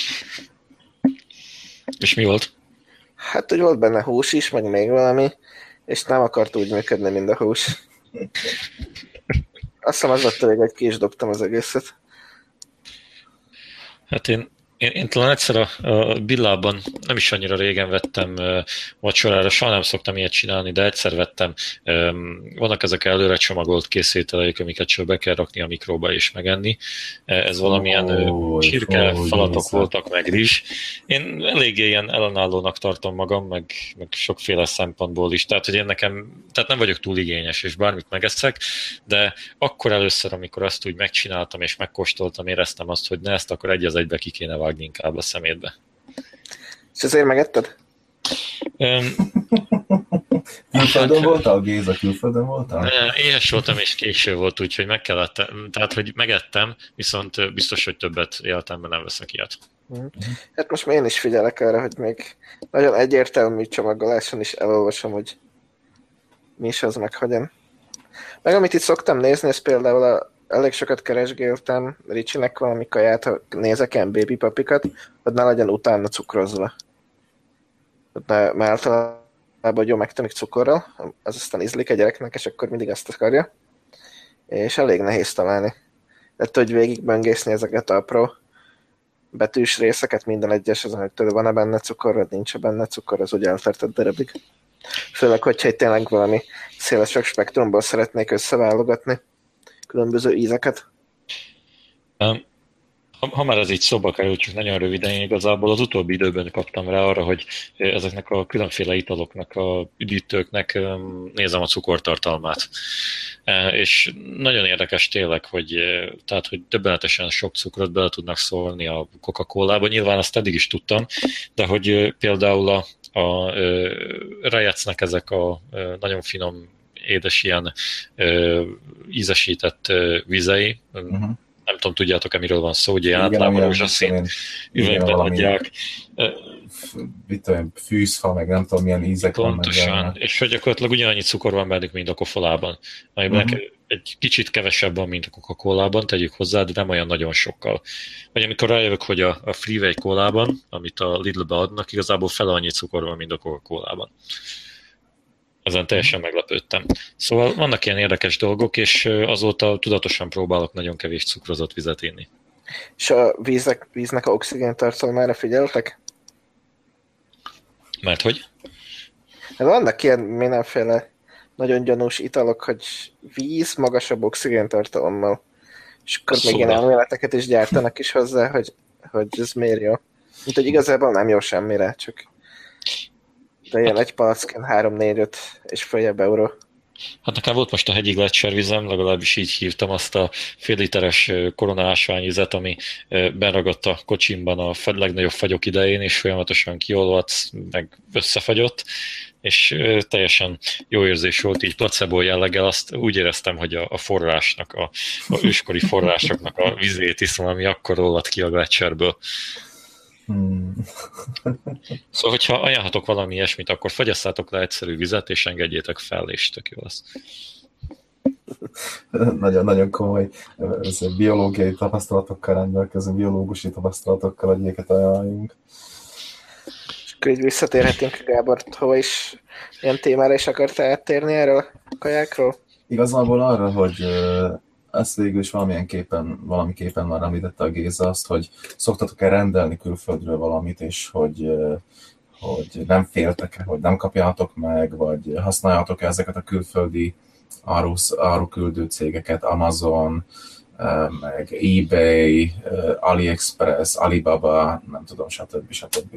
És mi volt? Hát, hogy volt benne hús is, meg még valami, és nem akart úgy működni, mint a hús. Azt hiszem, az lett elég, hogy ki is dobtam az egészet. Hát én, én, én talán egyszer a, a Billában nem is annyira régen vettem uh, vacsorára, soha nem szoktam ilyet csinálni, de egyszer vettem. Um, vannak ezek előre csomagolt készételeik, amiket csak be kell rakni a mikróba és megenni. Ez valamilyen oh, csirke oh, falatok oh, voltak, meg rizs. Én eléggé ilyen ellenállónak tartom magam, meg, meg sokféle szempontból is. Tehát, hogy én nekem, tehát nem vagyok túl igényes, és bármit megeszek, de akkor először, amikor azt úgy megcsináltam és megkóstoltam, éreztem azt, hogy ne ezt akkor egy az egybe ki kéne vágni inkább a szemétbe. És ezért megetted? Um, külföldön hát, voltál, Géza? Külföldön voltál? Éhes voltam, és késő volt, úgyhogy meg kellett, tehát, hogy megettem, viszont biztos, hogy többet életemben nem veszek ilyet. Hát most én is figyelek arra, hogy még nagyon egyértelmű csomagoláson is elolvasom, hogy mi is az, meg hogyan. Meg amit itt szoktam nézni, ez például a, elég sokat keresgéltem Ricsinek valami kaját, ha nézek ilyen baby papikat, hogy ne legyen utána cukrozva. Ne, mert általában jó megtömik cukorral, az aztán ízlik a gyereknek, és akkor mindig azt akarja. És elég nehéz találni. Lett, hogy végigböngészni ezeket apró betűs részeket, minden egyes azon, hogy tudod, van-e benne cukor, vagy nincs benne cukor, az úgy eltartott darabig. Főleg, hogyha itt tényleg valami szélesebb spektrumból szeretnék összeválogatni különböző ízeket. Um, ha, ha már ez így szóba kerül, csak nagyon röviden, én igazából az utóbbi időben kaptam rá arra, hogy ezeknek a különféle italoknak, a üdítőknek um, nézem a cukortartalmát. Uh, és nagyon érdekes tényleg, hogy, tehát, hogy döbbenetesen sok cukrot bele tudnak szólni a Coca-Colába. Nyilván azt eddig is tudtam, de hogy uh, például a, a uh, Rejecnek ezek a uh, nagyon finom, édes ilyen uh, ízesített uh, vizei, uh-huh. Nem tudom, tudjátok-e, miről van szó, ugye általában rózsaszín üvegben adják. fűzfa, meg nem tudom milyen ízek Pontosan, van. Meg és hogy gyakorlatilag ugyanannyi cukor van bennük, mint a kofolában. Amiben uh-huh. egy kicsit kevesebb van, mint a Coca-Colában, tegyük hozzá, de nem olyan nagyon sokkal. Vagy amikor rájövök, hogy a, a Freeway Colában, amit a Lidl-be adnak, igazából fele annyi cukor van, mint a Coca-Colában. Ezen teljesen meglepődtem. Szóval vannak ilyen érdekes dolgok, és azóta tudatosan próbálok nagyon kevés cukrozott vizet inni. És a víznek, víznek a oxigén tartalmára figyeltek? Mert hogy? Hát vannak ilyen mindenféle nagyon gyanús italok, hogy víz magasabb oxigén tartalommal. És akkor szóval. Még ilyen elméleteket is gyártanak is hozzá, hogy, hogy ez miért jó. Mint hogy igazából nem jó semmire, csak de ilyen hát, egy palackén három négy öt és följebb euró. Hát nekem volt most a hegyi gletszervizem, legalábbis így hívtam azt a fél literes koronaásványvizet, ami beragadt a kocsimban a legnagyobb fagyok idején, és folyamatosan kiolvadt, meg összefagyott, és teljesen jó érzés volt, így placebo jelleggel, azt úgy éreztem, hogy a, a forrásnak, a, a őskori forrásoknak a vizét iszom, ami akkor olvadt ki a gletszerből. Hmm. Szóval, hogyha ajánlhatok valami ilyesmit, akkor fagyasszátok le egyszerű vizet, és engedjétek fel, és tök jó lesz. Nagyon, nagyon komoly ez biológiai tapasztalatokkal rendelkező, biológusi tapasztalatokkal egyébként ajánljunk. És akkor így visszatérhetünk Gábor, hova is ilyen témára is akartál áttérni erről a kajákról? Igazából arra, hogy ezt végül is valamilyenképpen, valamiképpen már említette a Géza azt, hogy szoktatok-e rendelni külföldről valamit, és hogy, hogy nem féltek-e, hogy nem kapjátok meg, vagy használjátok-e ezeket a külföldi áruküldő cégeket, Amazon, meg eBay, AliExpress, Alibaba, nem tudom, stb. stb.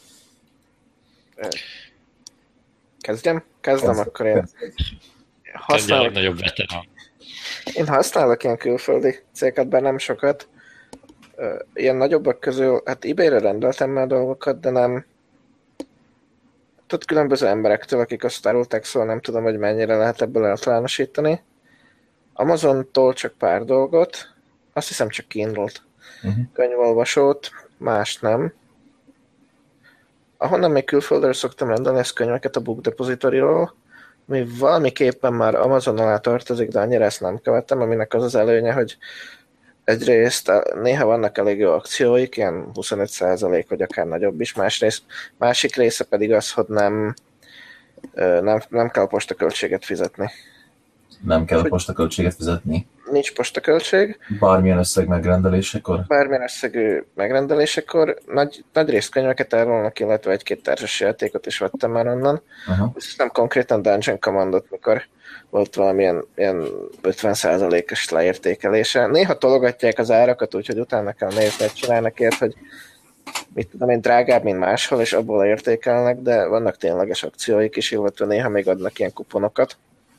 Kezdjem? Kezdem, Kezdem akkor én. Használ... a legnagyobb veterán. Én használok ilyen külföldi céget, bár nem sokat. Ilyen nagyobbak közül, hát eBay-re rendeltem már dolgokat, de nem... Tehát különböző emberektől, akik azt árulták, szóval nem tudom, hogy mennyire lehet ebből általánosítani. Amazontól csak pár dolgot, azt hiszem csak Kindle-t, uh-huh. könyvolvasót, más nem. Ahonnan még külföldről szoktam rendelni, ez könyveket a Book Depository-ról, ami valamiképpen már Amazon alá tartozik, de annyira ezt nem követem, aminek az az előnye, hogy egyrészt néha vannak elég jó akcióik, ilyen huszonöt százalék, vagy akár nagyobb is, másrészt, másik része pedig az, hogy nem, nem, nem kell postaköltséget fizetni. Nem kell postaköltséget fizetni? Nincs postaköltség. Bármilyen összeg megrendelésekor? Bármilyen összegű megrendelésekor. Nagy, nagy részt könyveket árulnak, illetve egy-két társas játékot is vettem már onnan. Uh-huh. Nem konkrétan Dungeon Commandot, mikor volt valamilyen ilyen ötven százalékos leértékelése. Néha tologatják az árakat, úgyhogy utána kell nézni, hogy csinálnak ért, hogy mit tudom én, drágább, mint máshol, és abból értékelnek, de vannak tényleges akcióik is, illetve néha még adnak ilyen kuponokat.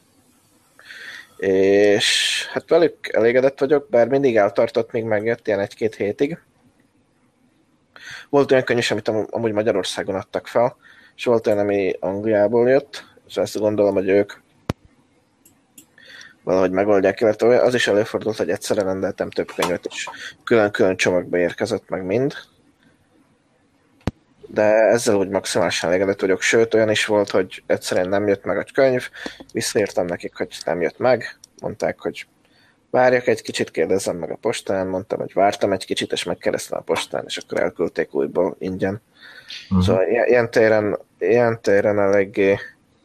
És hát velük elégedett vagyok, bár mindig eltartott, még megjött ilyen egy-két hétig. Volt olyan könyv is, amit amúgy Magyarországon adtak fel, és volt olyan, ami Angliából jött, és ezt gondolom, hogy ők valahogy megoldják, illetve az is előfordult, hogy egyszerre rendeltem több könyvet, és külön-külön csomagba érkezett meg mind. De ezzel úgy maximálisan elégedett vagyok, sőt olyan is volt, hogy egyszerűen nem jött meg a könyv, visszaírtam nekik, hogy nem jött meg, mondták, hogy várjak egy kicsit, kérdezzem meg a postán, mondtam, hogy vártam egy kicsit, és megkérdeztem a postán, és akkor elküldték újból ingyen. Uh-huh. Szóval ilyen téren, ilyen téren eléggé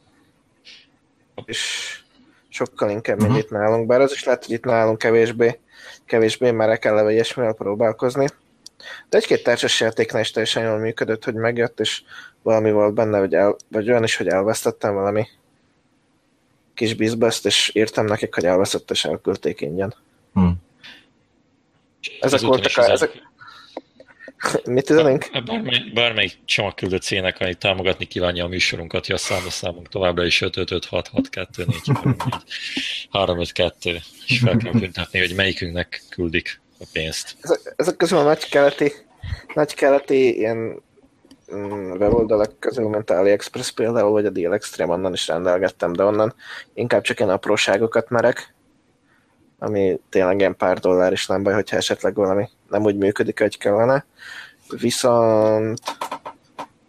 és sokkal inkább, mint uh-huh. itt nálunk, bár az is lehet, hogy itt nálunk kevésbé, kevésbé már el kell ilyesmivel próbálkozni. De egy-két társasjátéknál is teljesen jól működött, hogy megjött, és valami volt benne, vagy, el, vagy olyan is, hogy elvesztettem valami kis bizbeszt, és írtam nekik, hogy elveszett, és elküldték ingyen. Hmm. Ezek voltak a... Ezek... Mit tudunk? Bármely, bármelyik csomagküldő cégnek, ami támogatni kívánja a műsorunkat, ja, a számlaszámunk továbbra is öt öt öt hat hat kettő négy három öt kettő, és fel kell büntetni, hogy melyikünknek küldik a pénzt. Ezek, ezek közül a nagy-keleti, nagy-keleti ilyen mm, weboldalak közül, mint a AliExpress például, vagy a Deal Extreme, onnan is rendelgettem, de onnan inkább csak ilyen apróságokat merek, ami tényleg ilyen pár dollár is nem baj, hogyha esetleg valami nem úgy működik, hogy kellene. Viszont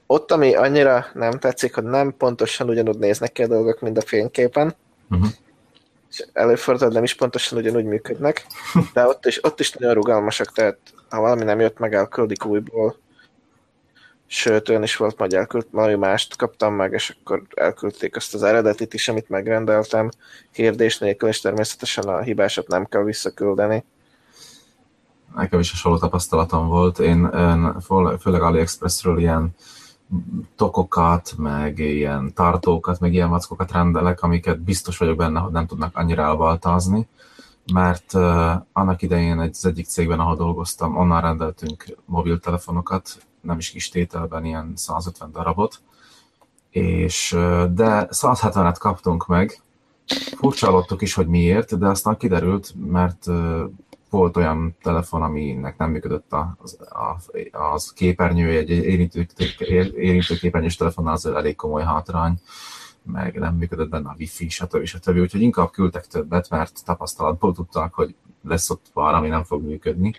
ott, ami annyira nem tetszik, hogy nem pontosan ugyanúgy néznek ki a dolgok, mint a fényképen, uh-huh. és előfordul, nem is pontosan ugyanúgy működnek, de ott is, ott is nagyon rugalmasak, tehát ha valami nem jött meg, elküldik újból. Sőt, olyan is volt, hogy elküld, valami mást kaptam meg, és akkor elküldték azt az eredetit is, amit megrendeltem kérdés nélkül, és természetesen a hibásat nem kell visszaküldeni. Nekem is hasonló tapasztalatom volt. Én, én főleg AliExpressről ilyen tokokat, meg ilyen tartókat, meg ilyen vackokat rendelek, amiket biztos vagyok benne, hogy nem tudnak annyira elbaltázni, mert uh, annak idején egy, az egyik cégben, ahol dolgoztam, onnan rendeltünk mobiltelefonokat, nem is kis tételben, ilyen százötven darabot, és, uh, de száz hetvenet kaptunk meg. Furcsálottuk is, hogy miért, de aztán kiderült, mert uh, volt olyan telefon, aminek nem működött az, az képernyője, egy érintő, érintőképernyős telefonnal az elég komoly hátrány, meg nem működött benne a wifi, stb. stb. Úgyhogy inkább küldtek többet, mert tapasztalatból tudták, hogy lesz ott valami, nem fog működni.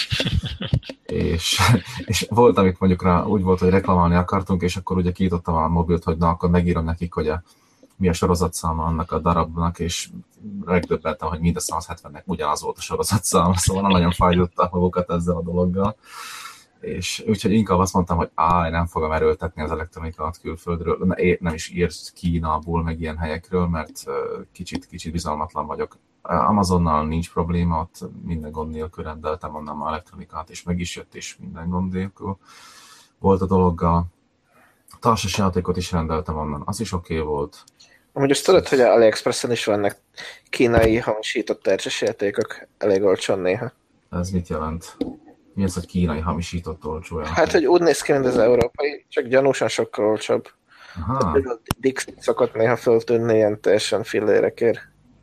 és, és volt, amit mondjuk rá úgy volt, hogy reklamálni akartunk, és akkor ugye kiítottam a mobilt, hogy na, akkor megírom nekik, hogy a, mi a sorozatszáma annak a darabnak, és megdöbbentem, hogy mind a száz hetvennek ugyanaz volt a sorozatszáma, szóval nagyon fájdották magukat ezzel a dologgal. És úgyhogy inkább azt mondtam, hogy áh, nem fogom erőltetni az elektronikát külföldről, nem is írt Kínából, meg ilyen helyekről, mert kicsit, kicsit bizalmatlan vagyok. Amazonnal nincs probléma, ott minden gond nélkül rendeltem onnan a elektronikát, és meg is jött, és minden gond nélkül volt a dologgal. Társas játékot is rendeltem onnan, az is oké okay volt. Amúgy azt tudod, hogy a AliExpressen is vannak kínai hamisított társasjátékok, elég olcsón néha. Ez mit jelent? Mi az, hogy kínai hamisított olcsó játék? Hát, hogy úgy néz ki, mint az európai, csak gyanúsan sokkal olcsóbb. A Dixit szokott néha föltűnni ilyen teljesen fillérekért.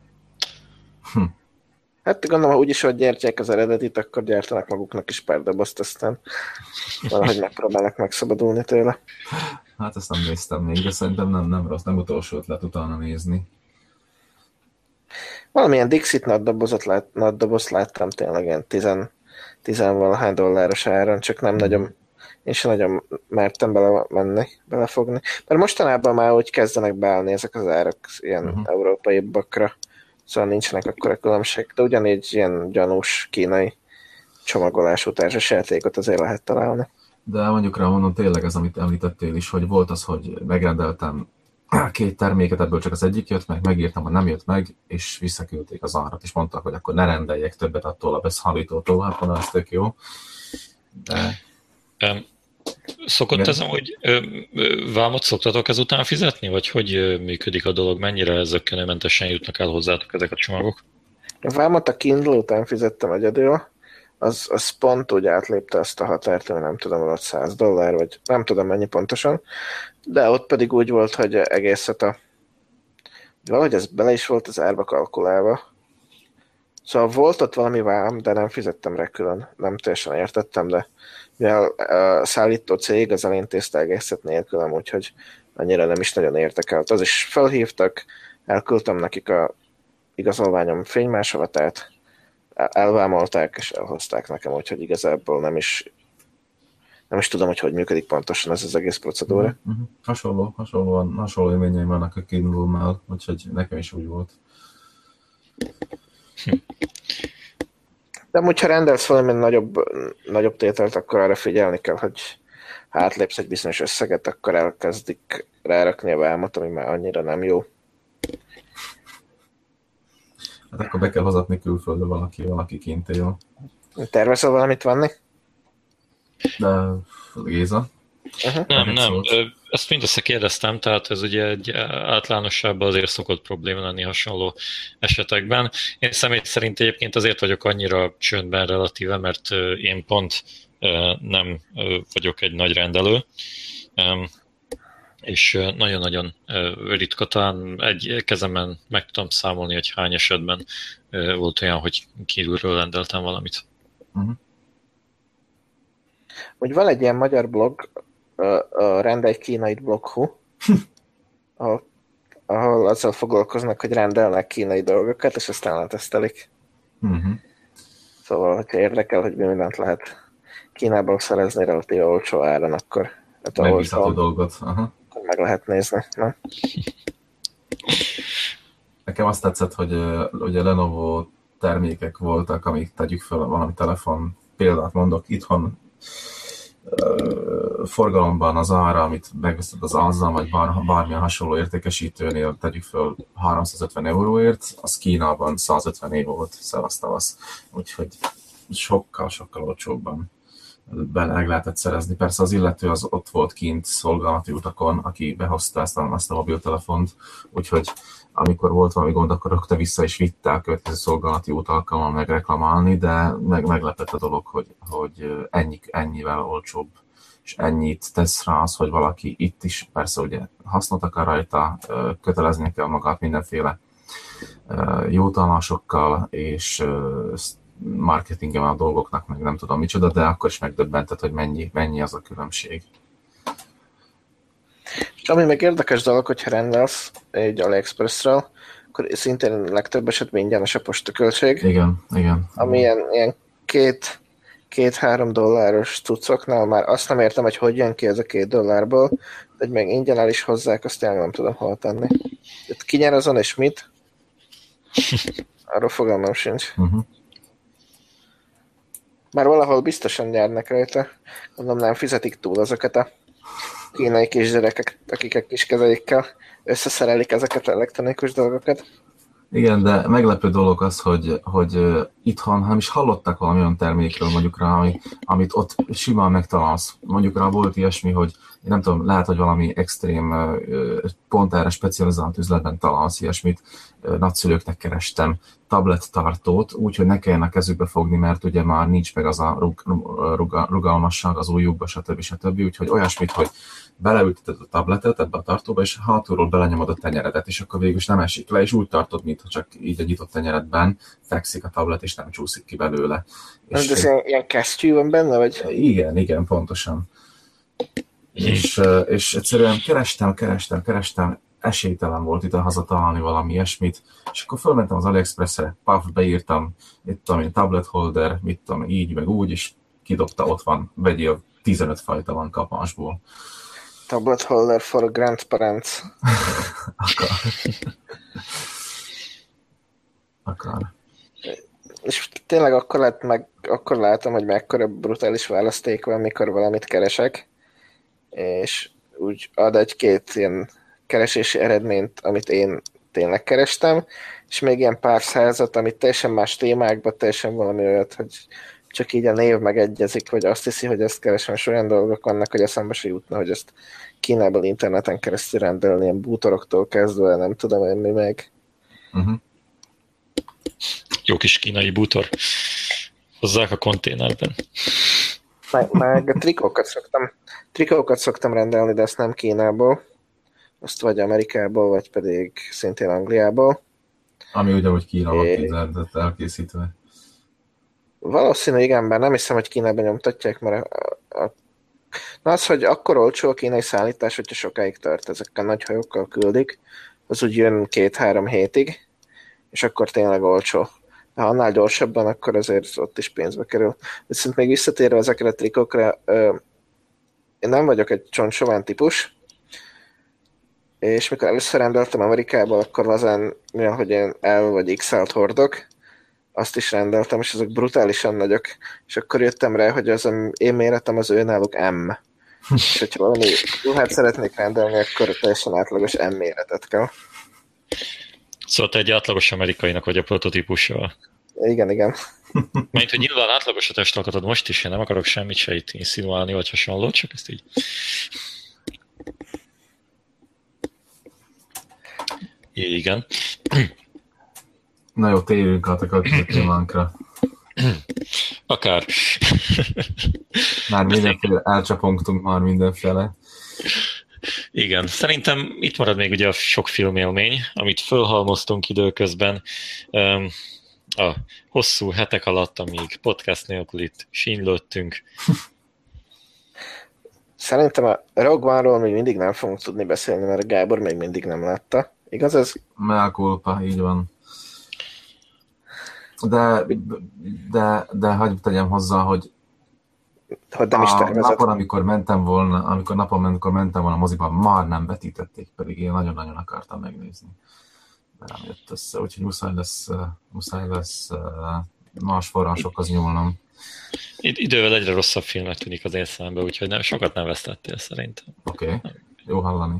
Hm. Hát gondolom, ha úgyis, hogy gyártják az eredetit, akkor gyártanak maguknak is pár dobozt, aztán valahogy megpróbálnak megszabadulni tőle. Hát ezt nem néztem még, de szerintem nem, nem rossz, nem utolsó ötlet utána nézni. Valamilyen Dixit nagy dobozot lát, nagy dobozt láttam tényleg ilyen tizen, tizenvalahány dolláros áron, csak nem nagyon, én sem nagyon mertem bele menni, belefogni. Mert mostanában már úgy kezdenek beállni ezek az árak ilyen uh-huh. európaibbakra, szóval nincsenek akkora különbség, de ugyanígy ilyen gyanús kínai csomagolású társasjátékot azért lehet találni. De mondjuk rá mondom, tényleg ez, amit említettél is, hogy volt az, hogy megrendeltem két terméket, ebből csak az egyik jött meg, megírtam, hogy nem jött meg, és visszaküldték az árat, és mondtak, hogy akkor ne rendeljek többet attól a beszállítótól, hát mondom, ez tök jó. De... Um, szokott igen? Ez, hogy vámot szoktatok ezután fizetni, vagy hogy működik a dolog, mennyire ezek zökkenőmentesen jutnak el hozzátok ezek a csomagok? A vámot a Kindle után fizettem egyedül, az, az pont úgy átlépte azt a határt, hogy nem tudom, volt száz dollár, vagy nem tudom mennyi pontosan, de ott pedig úgy volt, hogy egészet a... valahogy ez bele is volt az árba kalkulálva. Szóval volt ott valami vám, de nem fizettem rá külön. Nem teljesen értettem, de mivel a szállító cég az elintézte egészet nélkülem, úgyhogy annyira nem is nagyon érdekelt. Az is felhívtak, elküldtem nekik a igazolványom fénymásolatát, elvámolták és elhozták nekem, úgyhogy igazából nem is nem is tudom, hogy hogy működik pontosan ez az egész procedúra. Uh-huh. Hasonló, hasonlóan, hasonló élményeim vannak a Kindle-mel, úgyhogy nekem is úgy volt. De amúgy, ha rendelsz valami nagyobb, nagyobb tételt, akkor arra figyelni kell, hogy ha átlépsz egy bizonyos összeget, akkor elkezdik rárakni a vámot, ami már annyira nem jó. Hát akkor be kell hozatni külföldre valaki, valaki kint él. Tervezel valamit venni? De Géza? Uh-huh. Nem, nem. Ezt mindössze kérdeztem, tehát ez ugye egy általánosságban azért szokott probléma lenni hasonló esetekben. Én személy szerint egyébként azért vagyok annyira csöndben relatíve, mert én pont nem vagyok egy nagy rendelő, és nagyon-nagyon ritka, talán egy kezemen meg tudom számolni, hogy hány esetben volt olyan, hogy kívülről rendeltem valamit. Uh-huh. Hogy van egy ilyen magyar blog, a rendelj kínait blog.hu, ahol, ahol azzal foglalkoznak, hogy rendelnek kínai dolgokat, és aztán letesztelik. Uh-huh. Szóval, hogyha érdekel, hogy mi mindent lehet Kínából szerezni relatíve olcsó áron, akkor Hát megbízható dolgot. Aha. Meg lehet nézni. Na? Nekem azt tetszett, hogy ugye Lenovo termékek voltak, amik tegyük fel valami telefon, példát mondok, itthon forgalomban az ára, amit megveszed az azzal, vagy bár, bármilyen hasonló értékesítőnél tegyük föl háromszázötven euróért, az Kínában százötven év volt szevasztavasz. Úgyhogy sokkal-sokkal olcsóbban be meg lehetett szerezni. Persze az illető az ott volt kint szolgálati utakon, aki behozta ezt a, ezt a mobiltelefont, úgyhogy amikor volt valami gond, akkor rögtön vissza is vitte a következő szolgálati út alkalommal megreklamálni, de meg, meglepett a dolog, hogy, hogy ennyi, ennyivel olcsóbb, és ennyit tesz rá az, hogy valaki itt is, persze ugye hasznot akar rajta, köteleznie kell magát mindenféle jótalansokkal, és marketingem a dolgoknak, meg nem tudom micsoda, de akkor is megdöbbentett, hogy mennyi, mennyi az a különbség. És ami meg érdekes dolog, hogyha rendelsz egy AliExpressről, akkor szintén legtöbb esetben ingyenes a postaköltség. Igen, igen. Ami ilyen, ilyen két, két-három dolláros cuccoknál már azt nem értem, hogy hogy jön ki ez a két dollárból, de meg ingyen el is hozzák, azt én nem tudom hol tenni. Ki nyer azon és mit? Arról fogalmam sincs. Uh-huh. Már valahol biztosan nyernek rajta. Mondom, nem fizetik túl azokat a kínai kisgyerekek, akik a kis kezeikkel összeszerelik ezeket a elektronikus dolgokat. Igen, de meglepő dolog az, hogy, hogy itthon nem is hallottak valami olyan termékről, mondjuk rá, ami, amit ott simán megtalálsz. Mondjuk rá volt ilyesmi, hogy én nem tudom, lehet, hogy valami extrém, pont erre specializált üzletben találsz ilyesmit. Nagyszülőknek kerestem tablettartót, úgyhogy ne kelljen a kezükbe fogni, mert ugye már nincs meg az a rug, ruga, rugalmasság az ujjukba, stb. stb. Úgyhogy olyasmit, hogy beleülteted a tabletet ebbe a tartóba, és hátulról belenyomod a tenyeredet, és akkor végül is nem esik le, és úgy tartod, mintha csak így a nyitott tenyeredben fekszik a tablet, és nem csúszik ki belőle. És ez ilyen, ilyen kesztyű van benne, vagy? Igen, igen, pontosan. És, és egyszerűen kerestem, kerestem, kerestem, esélytelen volt ide haza találni valami ilyesmit, és akkor fölmentem az AliExpressre, paf, beírtam, mit tudom én, tablet holder, mit tudom, így, meg úgy, és kidobta, ott van, vegyél, tizenöt fajta van kapásból. Tablet holder for grandparents. Akar. Akar. És tényleg akkor, lát, meg, akkor látom, hogy mekkora brutális választék van, mikor valamit keresek, és úgy ad egy-két ilyen keresési eredményt, amit én tényleg kerestem, és még ilyen pár százat, amit teljesen más témákban, teljesen valami olyat, hogy csak így a név megegyezik, vagy azt hiszi, hogy ezt keresem, és olyan dolgok vannak, hogy eszembe se jutna, hogy ezt Kínából interneten keresztül rendelni, ilyen bútoroktól kezdve, nem tudom én mi meg. Uh-huh. Jó kis kínai bútor. Hozzák a konténerben. Meg, meg a trikókat szoktam, trikókat szoktam rendelni, de ezt nem Kínából. Azt vagy Amerikából, vagy pedig szintén Angliából. Ami ugye, hogy Kína é... lett elkészítve. Valószínű, igen, bár nem hiszem, hogy Kínában nyomtatják, mert a, a, na az, hogy akkor olcsó a kínai szállítás, hogyha sokáig tart, ezekkel nagy hajókkal küldik, az úgy jön két-három hétig, és akkor tényleg olcsó. Ha annál gyorsabban, akkor azért ott is pénzbe kerül. Viszont még visszatérve ezekre a trikokra, én nem vagyok egy csontsovány típus, és mikor először rendeltem Amerikából, akkor azán, mivel hogy én L vagy iksz el-t hordok, azt is rendeltem, és ezek brutálisan nagyok. És akkor jöttem rá, hogy az én méretem az ő náluk M. És hogyha valami ruhát szeretnék rendelni, akkor teljesen átlagos M méretet kell. Szóval te egy átlagos amerikainak vagy a prototípussal. Igen, igen. Mert hogy nyilván átlagos a testalkatod most is, én nem akarok semmit se itt insinuálni, vagy hasonlót, csak ezt így... Igen. Na jó, térjünk át a következő témánkra. Akár. Már mindenféle, elcsapongtunk már mindenféle. Igen, szerintem itt marad még ugye a sok filmélmény, amit fölhalmoztunk időközben. A hosszú hetek alatt, amíg podcast nélkül itt sínylődtünk. Szerintem a Rogue One-ról még mindig nem fogunk tudni beszélni, mert Gábor még mindig nem látta. Igaz ez? Mea culpa, így van. De, de, de hagyj tegyem hozzá, hogy hogy nem is A tervezett. napon, amikor mentem volna, amikor napon, amikor mentem volna a moziban, már nem vetítették, pedig én nagyon-nagyon akartam megnézni. De nem jött össze, úgyhogy muszáj lesz, muszáj lesz más forrásokhoz nyúlnom. Idővel egyre rosszabb filmnek tűnik az én számba, úgyhogy nem, sokat nem vesztettél szerintem. Oké, okay. Jó hallani.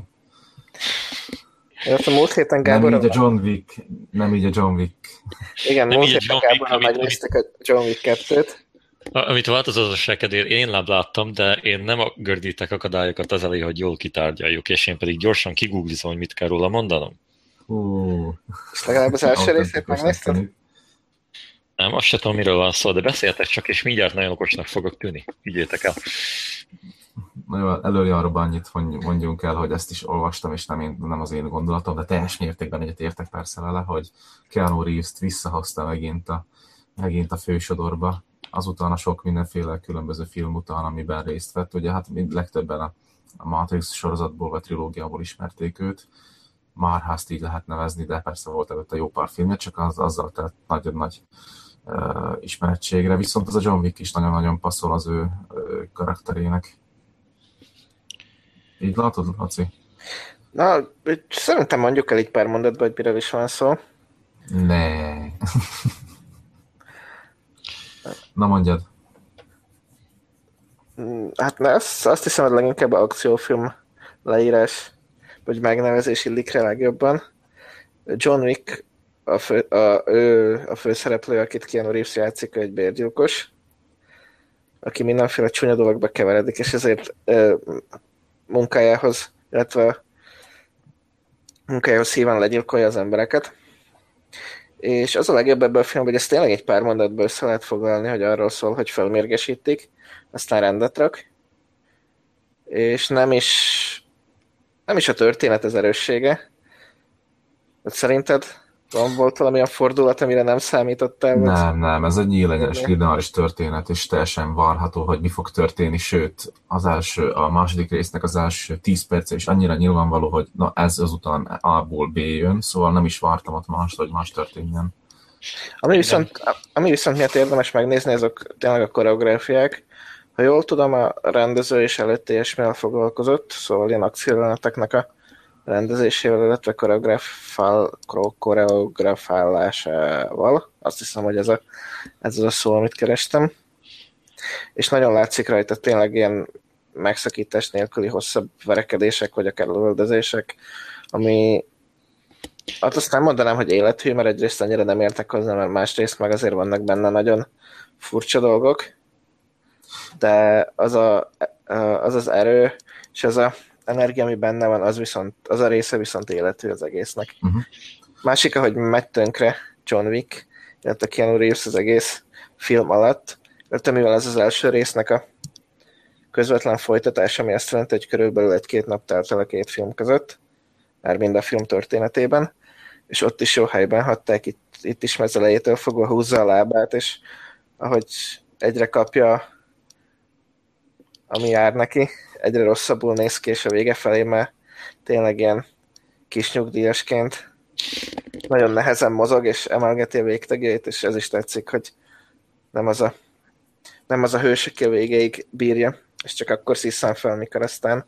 A múlt héten nem Gábor... így a John Wick, nem így a John Wick. Igen, múlt héten Gáborral megnéztük a John Wick kettőt. Amit változatosság kedvéért én nem láttam, de én nem gördítek akadályokat az elé, hogy jól kitárgyaljuk, és én pedig gyorsan kigooglizom, hogy mit kell róla mondanom. Uh, és legalább az első részét megnézted? Nem, azt sem tudom, miről van szó, de beszéltek csak, és mindjárt nagyon okosnak fogok tűnni. Higgyétek el. Nagyon előjáróban annyit mondjunk el, hogy ezt is olvastam, és nem, én, nem az én gondolatom, de teljes mértékben egyet értek persze vele, hogy Keanu Reeves-t visszahozta megint a, megint a fősodorba, azután a sok mindenféle különböző film után, amiben részt vett. Ugye hát legtöbben a, a Matrix sorozatból vagy trilógiából ismerték őt, már ha ezt így lehet nevezni, de persze volt előtte jó pár filmje, csak az, azzal tett nagyon nagy uh, ismerettségre, viszont az a John Wick is nagyon-nagyon passzol az ő uh, karakterének. Így látod, Laci? Na, szerintem mondjuk el egy pár mondatban, hogy miről is van szó. Ne. Na mondjad. Hát ne, azt, azt hiszem, hogy leginkább a akciófilm leírás, vagy megnevezés illik rá legjobban. John Wick, a, fő, a, ő, a főszereplő, akit Keanu Reeves játszik, egy bérgyilkos, aki mindenféle csúnya dologba keveredik, és ezért ö, munkájához, illetve munkájához híven legyilkolja az embereket. És az a legjobb ebből a filmben, hogy ezt tényleg egy pár mondatból össze lehet foglalni, hogy arról szól, hogy felmérgesítik, aztán rendet rak, és nem is nem is a történet az erőssége. Szerinted van volt valamilyen fordulat, amire nem számítottál? Nem, nem, ez egy nyílegyes, lineáris történet, és teljesen várható, hogy mi fog történni, sőt, az első, a második résznek az első tíz perce is annyira nyilvánvaló, hogy na ez azután A-ból B jön, szóval nem is vártam ott mást, hogy más történjen. Ami viszont, ami viszont miatt érdemes megnézni, azok tényleg a koreográfiák. Ha jól tudom, a rendező is előtte ilyesmivel foglalkozott, szóval ilyen akciójeleneteknek a rendezésével, illetve koreografál, koreografálásával. Azt hiszem, hogy ez, a, ez az a szó, amit kerestem. És nagyon látszik rajta tényleg ilyen megszakítás nélküli hosszabb verekedések, vagy akár lövöldözések, ami hát azt nem mondanám, hogy élethű, mert egyrészt annyira nem értek hozzá, mert másrészt meg azért vannak benne nagyon furcsa dolgok, de az a, az, az erő, és az a energia, ami benne van, az viszont, az a része viszont életű az egésznek. Uh-huh. Másik, ahogy megy tönkre John Wick, illetve Keanu Reeves az egész film alatt, illetve mivel ez az első résznek a közvetlen folytatás, ami azt jelenti, hogy körülbelül egy-két nap telt el a két film között, már mind a film történetében, és ott is jó helyben hatták, itt, itt is az elejétől fogva húzza a lábát, és ahogy egyre kapja, ami jár neki, egyre rosszabbul néz ki, és a vége felé már tényleg ilyen kis nyugdíjasként nagyon nehezen mozog, és emelgeti a végtagjait, és ez is tetszik, hogy nem az a, nem az a hős, aki a végéig bírja, és csak akkor sziszen fel, mikor aztán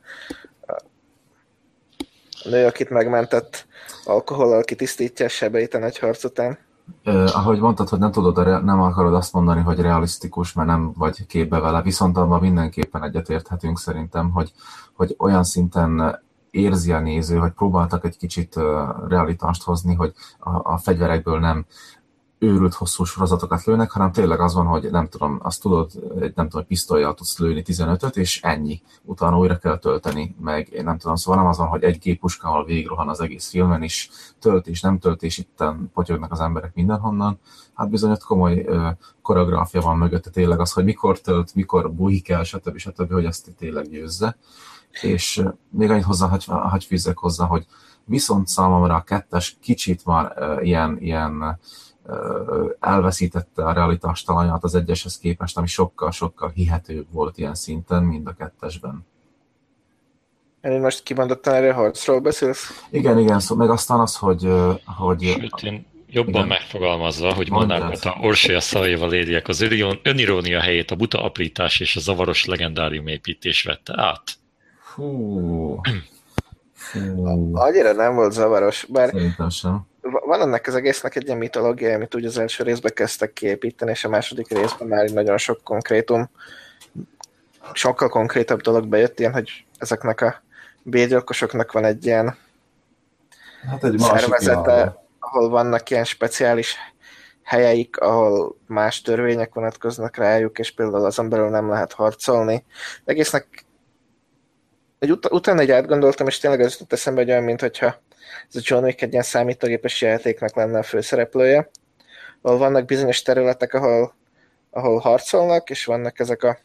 a nő, akit megmentett, alkohollal kitisztítja a sebeit a nagy harc után. Eh, ahogy mondtad, hogy nem tudod, nem akarod azt mondani, hogy realisztikus, mert nem vagy képbe vele, viszont abban mindenképpen egyetérthetünk szerintem, hogy, hogy olyan szinten érzi a néző, hogy próbáltak egy kicsit realitást hozni, hogy a, a fegyverekből nem őrült hosszú sorozatokat lőnek, hanem tényleg az van, hogy nem tudom, azt tudod, egy nem tudom, pisztollyal tudsz lőni tizenötöt, és ennyi. Utána újra kell tölteni, meg én nem tudom, szóval nem az van, hogy egy gépuskával végigrohan az egész filmen, és tölt és nem tölt, és itten potyognak az emberek mindenhonnan. Hát bizony ott komoly uh, koreográfia van mögötte tényleg az, hogy mikor tölt, mikor bújik el, stb. stb., hogy ezt tényleg győzze. És uh, még annyit hozzá, hagy, hagy fűzzek hozzá, hogy viszont számomra a kettes kicsit már uh, ilyen, ilyen elveszítette a realitás talaját az egyeshez képest, ami sokkal-sokkal hihetőbb volt ilyen szinten, mint a kettesben. Én most kimondottan erről harcról beszélsz? Igen, igen, szó, meg aztán az, hogy... hogy Sőt, én jobban Igen. megfogalmazva, hogy Mondd Monákot el. a Orsolya szavaival írják, az öniron- önirónia helyét a buta aprítás és a zavaros legendárium építés vette át. Fú. Fú. Annyira nem volt zavaros, bár Szerintem sem. va- van ennek az egésznek egy ilyen mitológia, amit úgy az első részben kezdtek kiépíteni, és a második részben már így nagyon sok konkrétum, sokkal konkrétabb dolog bejött, ilyen, hogy ezeknek a bérgyilkosoknak van egy ilyen Hát egy másik szervezete, világban. ahol vannak ilyen speciális helyeik, ahol más törvények vonatkoznak rájuk, és például azon belül nem lehet harcolni. De egésznek egy ut- utána egy átgondoltam, és tényleg az jutott eszembe, hogy olyan, mintha ez a John Wick egy ilyen számítógépes játéknak lenne a főszereplője, ahol vannak bizonyos területek, ahol, ahol harcolnak, és vannak ezek a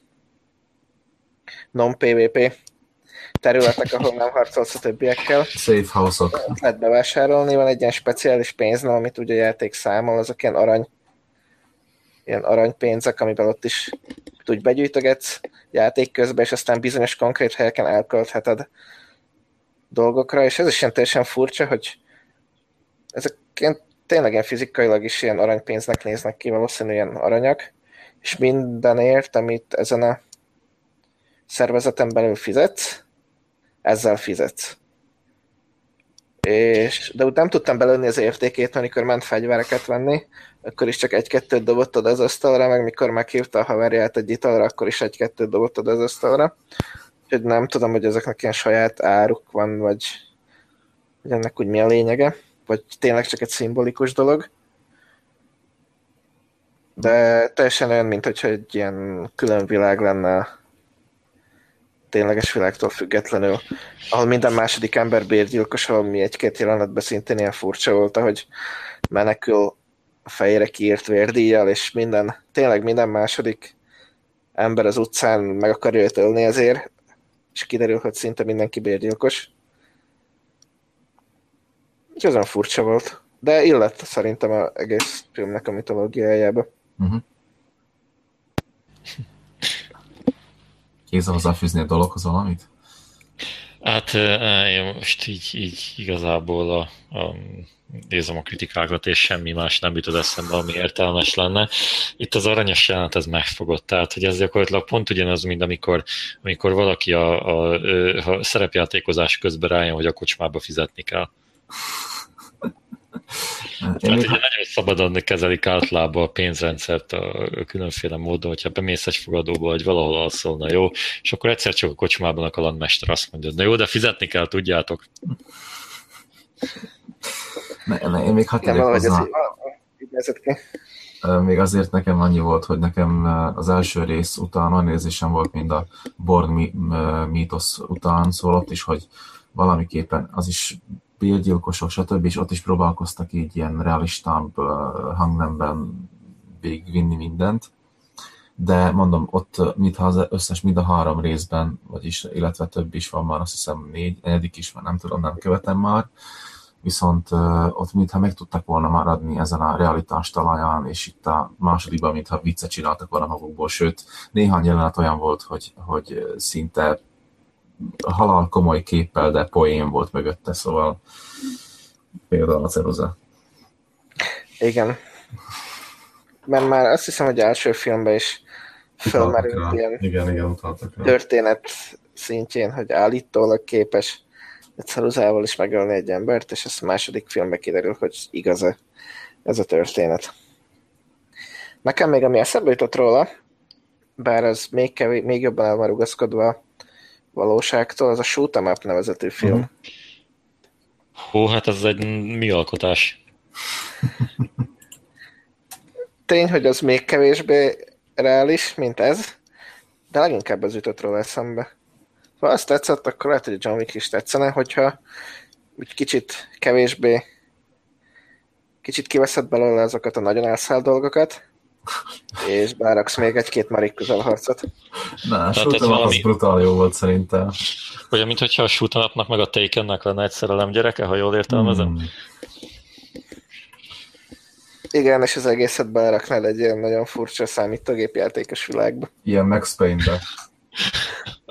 non-PvP területek, ahol nem harcolsz a többiekkel. Safe house-ok. Lehet bevásárolni, van egy ilyen speciális pénznem, amit ugye a játék számol, azok ilyen arany ilyen aranypénzek, amivel ott is úgy begyűjtögetsz játék közben, és aztán bizonyos konkrét helyeken elköltheted dolgokra, és ez is ilyen teljesen furcsa, hogy ezek ilyen, tényleg ilyen fizikailag is ilyen aranypénznek néznek ki, valószínűleg ilyen aranyak, és mindenért, amit ezen a szervezeten belül fizetsz, ezzel fizetsz. És, de úgy nem tudtam belőni az értékét, mert amikor ment fegyvereket venni, akkor is csak egy-kettőt dobott oda az asztalra, meg mikor meghívta a haverját egy italra, akkor is egy-kettőt dobott oda az asztalra. Úgyhogy nem tudom, hogy ezeknek ilyen saját áruk van, vagy hogy ennek úgy mi a lényege, vagy tényleg csak egy szimbolikus dolog. De teljesen olyan, mint hogyha egy ilyen külön világ lenne a tényleges világtól függetlenül, ahol minden második ember bérgyilkos, ami egy-két jelenetben szintén ilyen furcsa volt, ahogy menekül a fejére kiírt vérdíjjal, és minden, tényleg minden második ember az utcán meg akarja őt ölni ezért, és kiderül, hogy szinte mindenki bérgyilkos. Úgyhogy azon furcsa volt. De illett szerintem az egész filmnek a mitológiájába. Uh-huh. Kézzel hozzáfűzni a dologhoz valamit? Hát én most így, így igazából a, a, nézem a kritikákat, és semmi más nem jutott eszembe, ami értelmes lenne. Itt az aranyos jelenet ez megfogott, tehát hogy ez gyakorlatilag pont ugyanaz, mint amikor, amikor valaki a, a, a szerepjátékozás közben rájön, hogy a kocsmába fizetni kell. Hát ugye nagyon szabadon kezelik általában a pénzrendszert a különféle módon, hogyha bemész egy fogadóba, vagy valahol alszol, na jó, és akkor egyszer csak a kocsmában a kalandmester azt mondja, na jó, de fizetni kell, tudjátok. Ne, ne, én még hadd tegyek hozzá. Még azért nekem annyi volt, hogy nekem az első rész után olyan érzésem volt, mint a Born mítosz után, szóval ott is, hogy valamiképpen az is bérgyilkosok, stb. És ott is próbálkoztak így ilyen realistább hangnemben végigvinni mindent. De mondom, ott mintha az összes mind a három részben, vagyis, illetve több is van már, azt hiszem négy, negyedik is van, nem tudom, nem követem már. Viszont ott mintha meg tudtak volna maradni ezen a realitás talaján, és itt a másodikban mintha viccet csináltak volna magukból, sőt, néhány jelenet olyan volt, hogy, hogy szinte halál komoly képpel, de poén volt mögötte, szóval például a ceruza. Igen. Mert már azt hiszem, hogy első filmben is fölmerült ilyen igen, igen, történet szintjén, hogy állítólag képes egy ceruzával is megölni egy embert, és ezt a második filmben kiderül, hogy igaz-e ez a történet. Nekem még ami eszembe jutott róla, bár az még, kevés, még jobban el van rugaszkodva a valóságtól, az a Shoot 'em Up nevezetű film. Uh-huh. Hú, hát ez egy mi alkotás? Tény, hogy az még kevésbé reális, mint ez, de leginkább az jutott róla eszembe. Ha azt tetszett, akkor lehet, hogy a John Wick is tetszene, hogyha úgy kicsit kevésbé kicsit kiveszed belőle azokat a nagyon elszáll dolgokat, és beraksz még egy-két marik közelharcot. Na, a Shoot 'em Up valami... az brutál jó volt szerintem. Olyan, mintha a Shoot 'em Upnak meg a Takennek lenne egy szerelem gyereke, ha jól értelmezem. Hmm. Igen, és az egészet beleraknád egy ilyen nagyon furcsa számítógépjátékos világba. Ilyen Max Payne-be.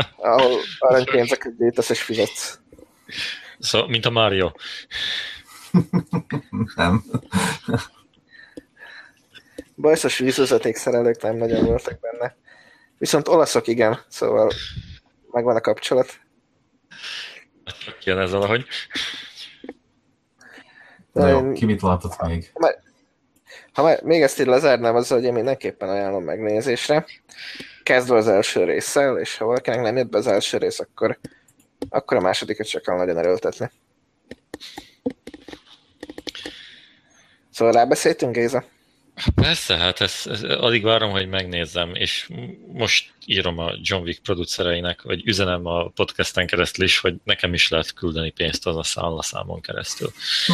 Ahol aranypénzeket gyűjtesz és fizetsz. Szóval, mint a Mario. Nem. Bajszos vízvezeték szerelők nem nagyon voltak benne. Viszont olaszok igen, szóval megvan a kapcsolat. Csak jön ez valahogy. Na jó, Én- ki mit látott még? Ha már még ezt így lezárnám azzal, hogy én mindenképpen ajánlom megnézésre. Kezdve az első résszel, és ha valakinek nem jött be az első rész, akkor, akkor a másodikat csak kell nagyon erőltetni. Szóval rábeszéltünk, Géza? Persze, hát ezt, ezt, addig várom, hogy megnézzem, és most írom a John Wick producereinek, vagy üzenem a podcasten keresztül is, hogy nekem is lehet küldeni pénzt az a számlaszámon keresztül.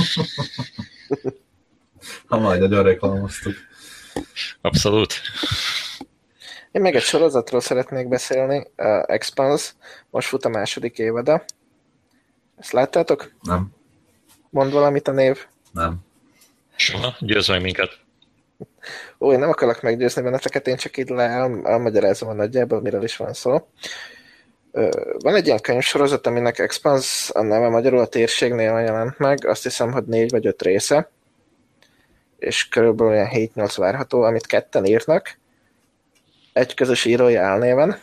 Ha majd nagyon reklámoztuk. Abszolút. Én még egy sorozatról szeretnék beszélni, uh, Expanse, most fut a második évada. Ezt láttátok? Nem, Mond valamit a név? nem. Soha, győzz meg minket. Ó, én nem akarok meggyőzni benneteket, én csak így le el, elmagyarázom a nagyjából, miről is van szó. Ö, van egy ilyen könyvsorozat, aminek Expanse a neve, magyarul a térségnél jelent meg, azt hiszem, hogy négy vagy öt része, és körülbelül olyan hét-nyolc várható, amit ketten írnak, egy közös írói álnéven,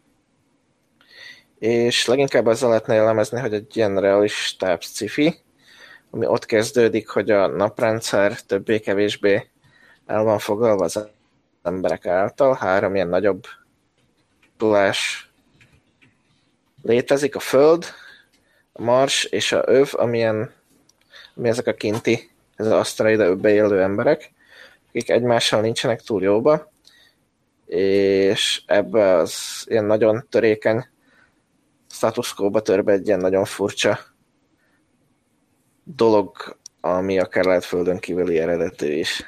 és leginkább azzal lehetne jellemezni, hogy egy ilyen realistább sci-fi, ami ott kezdődik, hogy a naprendszer többé-kevésbé el van foglalva az emberek által, három ilyen nagyobb tudás létezik, a Föld, a Mars és a Öv, amilyen, ami ezek a kinti, ez az aszteroida övbe élő emberek, akik egymással nincsenek túl jóba, és ebbe az ilyen nagyon törékeny status quo-ba tör be egy ilyen nagyon furcsa dolog, ami akár lehet földön kívüli eredetű is.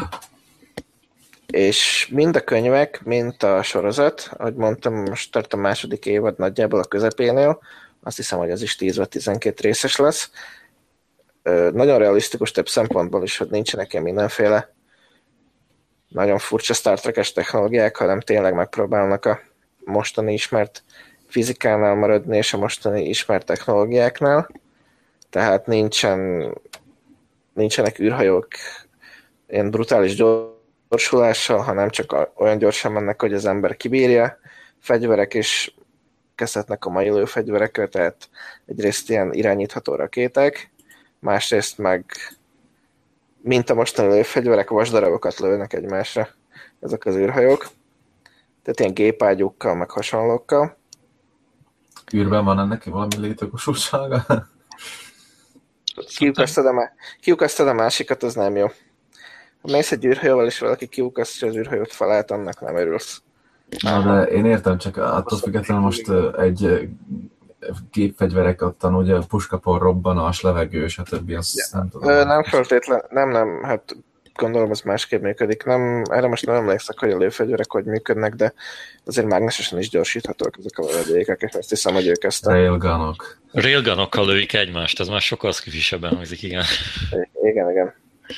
És mind a könyvek, mind a sorozat, ahogy mondtam, most tart a második évad nagyjából a közepénél, azt hiszem, hogy az is tíz vagy tizenkét részes lesz. Nagyon realisztikus több szempontból is, hogy nincsenek ilyen mindenféle nagyon furcsa Star Trek-es technológiák, hanem tényleg megpróbálnak a mostani ismert fizikánál maradni, és a mostani ismert technológiáknál. Tehát nincsen, nincsenek űrhajók ilyen brutális gyorsulással, hanem csak olyan gyorsan mennek, hogy az ember kibírja. Fegyverek is kezdhetnek a mai lőfegyverekre, tehát egyrészt ilyen irányítható rakéták, másrészt meg mint a mostani lőfegyverek, vasdarabokat lőnek egymásra ezek az űrhajók. Tehát ilyen gépágyúkkal, meg hasonlókkal. űrben van ennek valami létjogosultsága? Kiukasztad a, kiukasztad a másikat, az nem jó. Ha mész egy űrhajóval, és valaki kiukasztja az űrhajót falát, annak nem örülsz. Na, de én értem, csak attól függetlenül most egy gépfegyverek ottan, ugye puskapor robbanás, levegő, stb. Azt Ja. nem tudom. Ö, nem feltétlen, nem, nem, hát gondolom ez másképp működik. Nem, erre most nem emlékszek, hogy a lőfegyverek hogy működnek, de azért mágnesesen is gyorsíthatók ezek a lövedékek, és azt hiszem, hogy ők ezt a... Railgunok. Railgunokkal lőik egymást, ez már sokkal szkifisebben hangzik, igen. Igen, igen.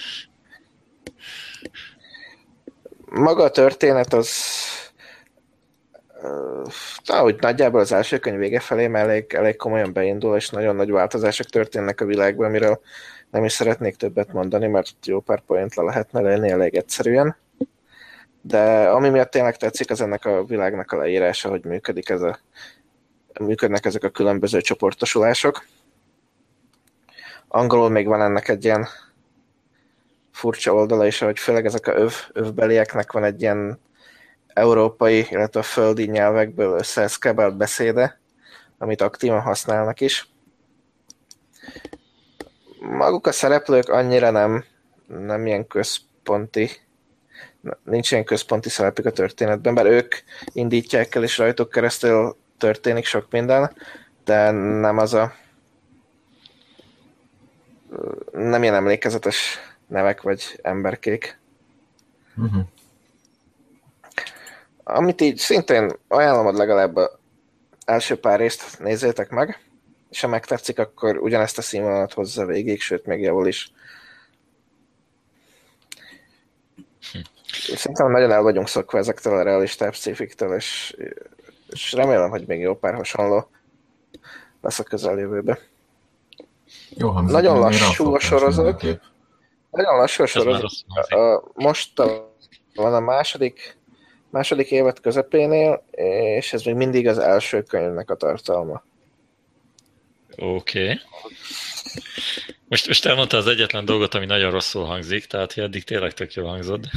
Maga a történet az ahogy nagyjából az első könyv vége felé már elég, elég komolyan beindul, és nagyon nagy változások történnek a világban, amiről nem is szeretnék többet mondani, mert jó pár point le lehetne lenni elég egyszerűen. De ami miatt tényleg tetszik, az ennek a világnak a leírása, hogy működik ez a, működnek ezek a különböző csoportosulások. Angolul még van ennek egy ilyen furcsa oldala is, hogy főleg ezek a öv, övbelieknek van egy ilyen európai, illetve a földi nyelvekből összeeszkebelt beszéde, amit aktívan használnak is. Maguk a szereplők annyira nem, nem ilyen központi, nincs ilyen központi szerepük a történetben, bár ők indítják el, és rajtuk keresztül történik sok minden, de nem az a nem ilyen emlékezetes nevek vagy emberkék. Uh-huh. Amit így szintén ajánlom, hogy legalább az első pár részt nézzétek meg, és ha megtetszik, akkor ugyanezt a színvonalat hozza végig, sőt, még javul is. Hm. Szerintem nagyon el vagyunk szokva ezektől a realistább sci-fiktől, és, és remélem, hogy még jó pár hasonló lesz a közeljövőben. Jó hangzik. Nagyon lassú a sorozat. Nagyon lassú a sorozat. Most van a második, második évad közepénél, és ez még mindig az első könyvnek a tartalma. Oké. Okay. Most, most elmondta az egyetlen dolgot, ami nagyon rosszul hangzik, tehát hogy eddig tényleg tök jól hangzod.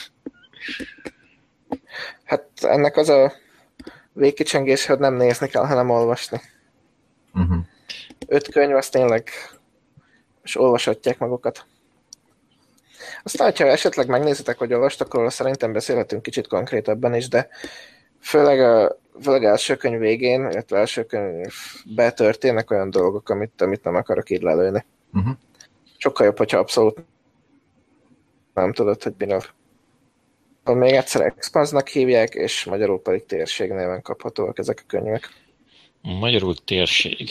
Hát ennek az a végkicsengés, hogy nem nézni kell, hanem olvasni. Uh-huh. Öt könyv, az tényleg és olvashatják magukat. Aztán, hogyha esetleg megnézitek, hogy olvastak róla, szerintem beszélhetünk kicsit konkrétabban is, de főleg a főleg első könyv végén, illetve első könyvbe történnek olyan dolgok, amit, amit nem akarok így lelőni. Uh-huh. Sokkal jobb, hogyha abszolút nem tudod, hogy miről. Még egyszer Expanse-nak hívják, és magyarul pedig térség néven kaphatóak ezek a könyvek. Magyarul térség.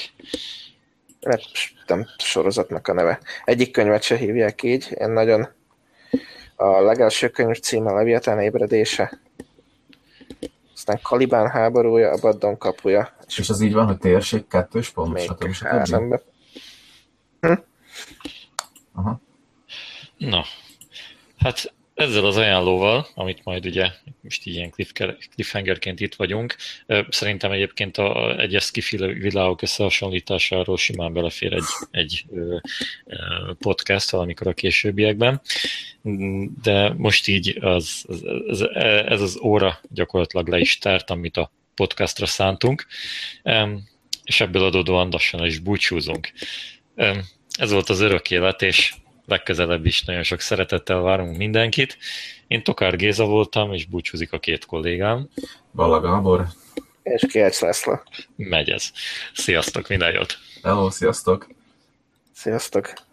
Nem sorozatnak a neve. Egyik könyvet se hívják így. Én nagyon a legelső könyv címe Leviatán ébredése. Aztán Kalibán háborúja, Abaddon kapuja. És, és az így van, hogy térség, kettős pont, stb. stb. Hm? Aha. Na, hát ezzel az ajánlóval, amit majd ugye most ilyen cliffhangerként itt vagyunk, szerintem egyébként a egyes skifi világok összehasonlításáról simán belefér egy, egy podcast valamikor a későbbiekben, de most így az, az, az, ez az óra gyakorlatilag le is tárt, amit a podcastra szántunk, és ebből adódóan lassan is búcsúzunk. Ez volt az örök élet, és legközelebb is nagyon sok szeretettel várunk mindenkit. Én Tokár Géza voltam, és búcsúzik a két kollégám. Balla Gábor. És Kiács László. Megy ez. Sziasztok, minden jót! Hello, sziasztok! Sziasztok!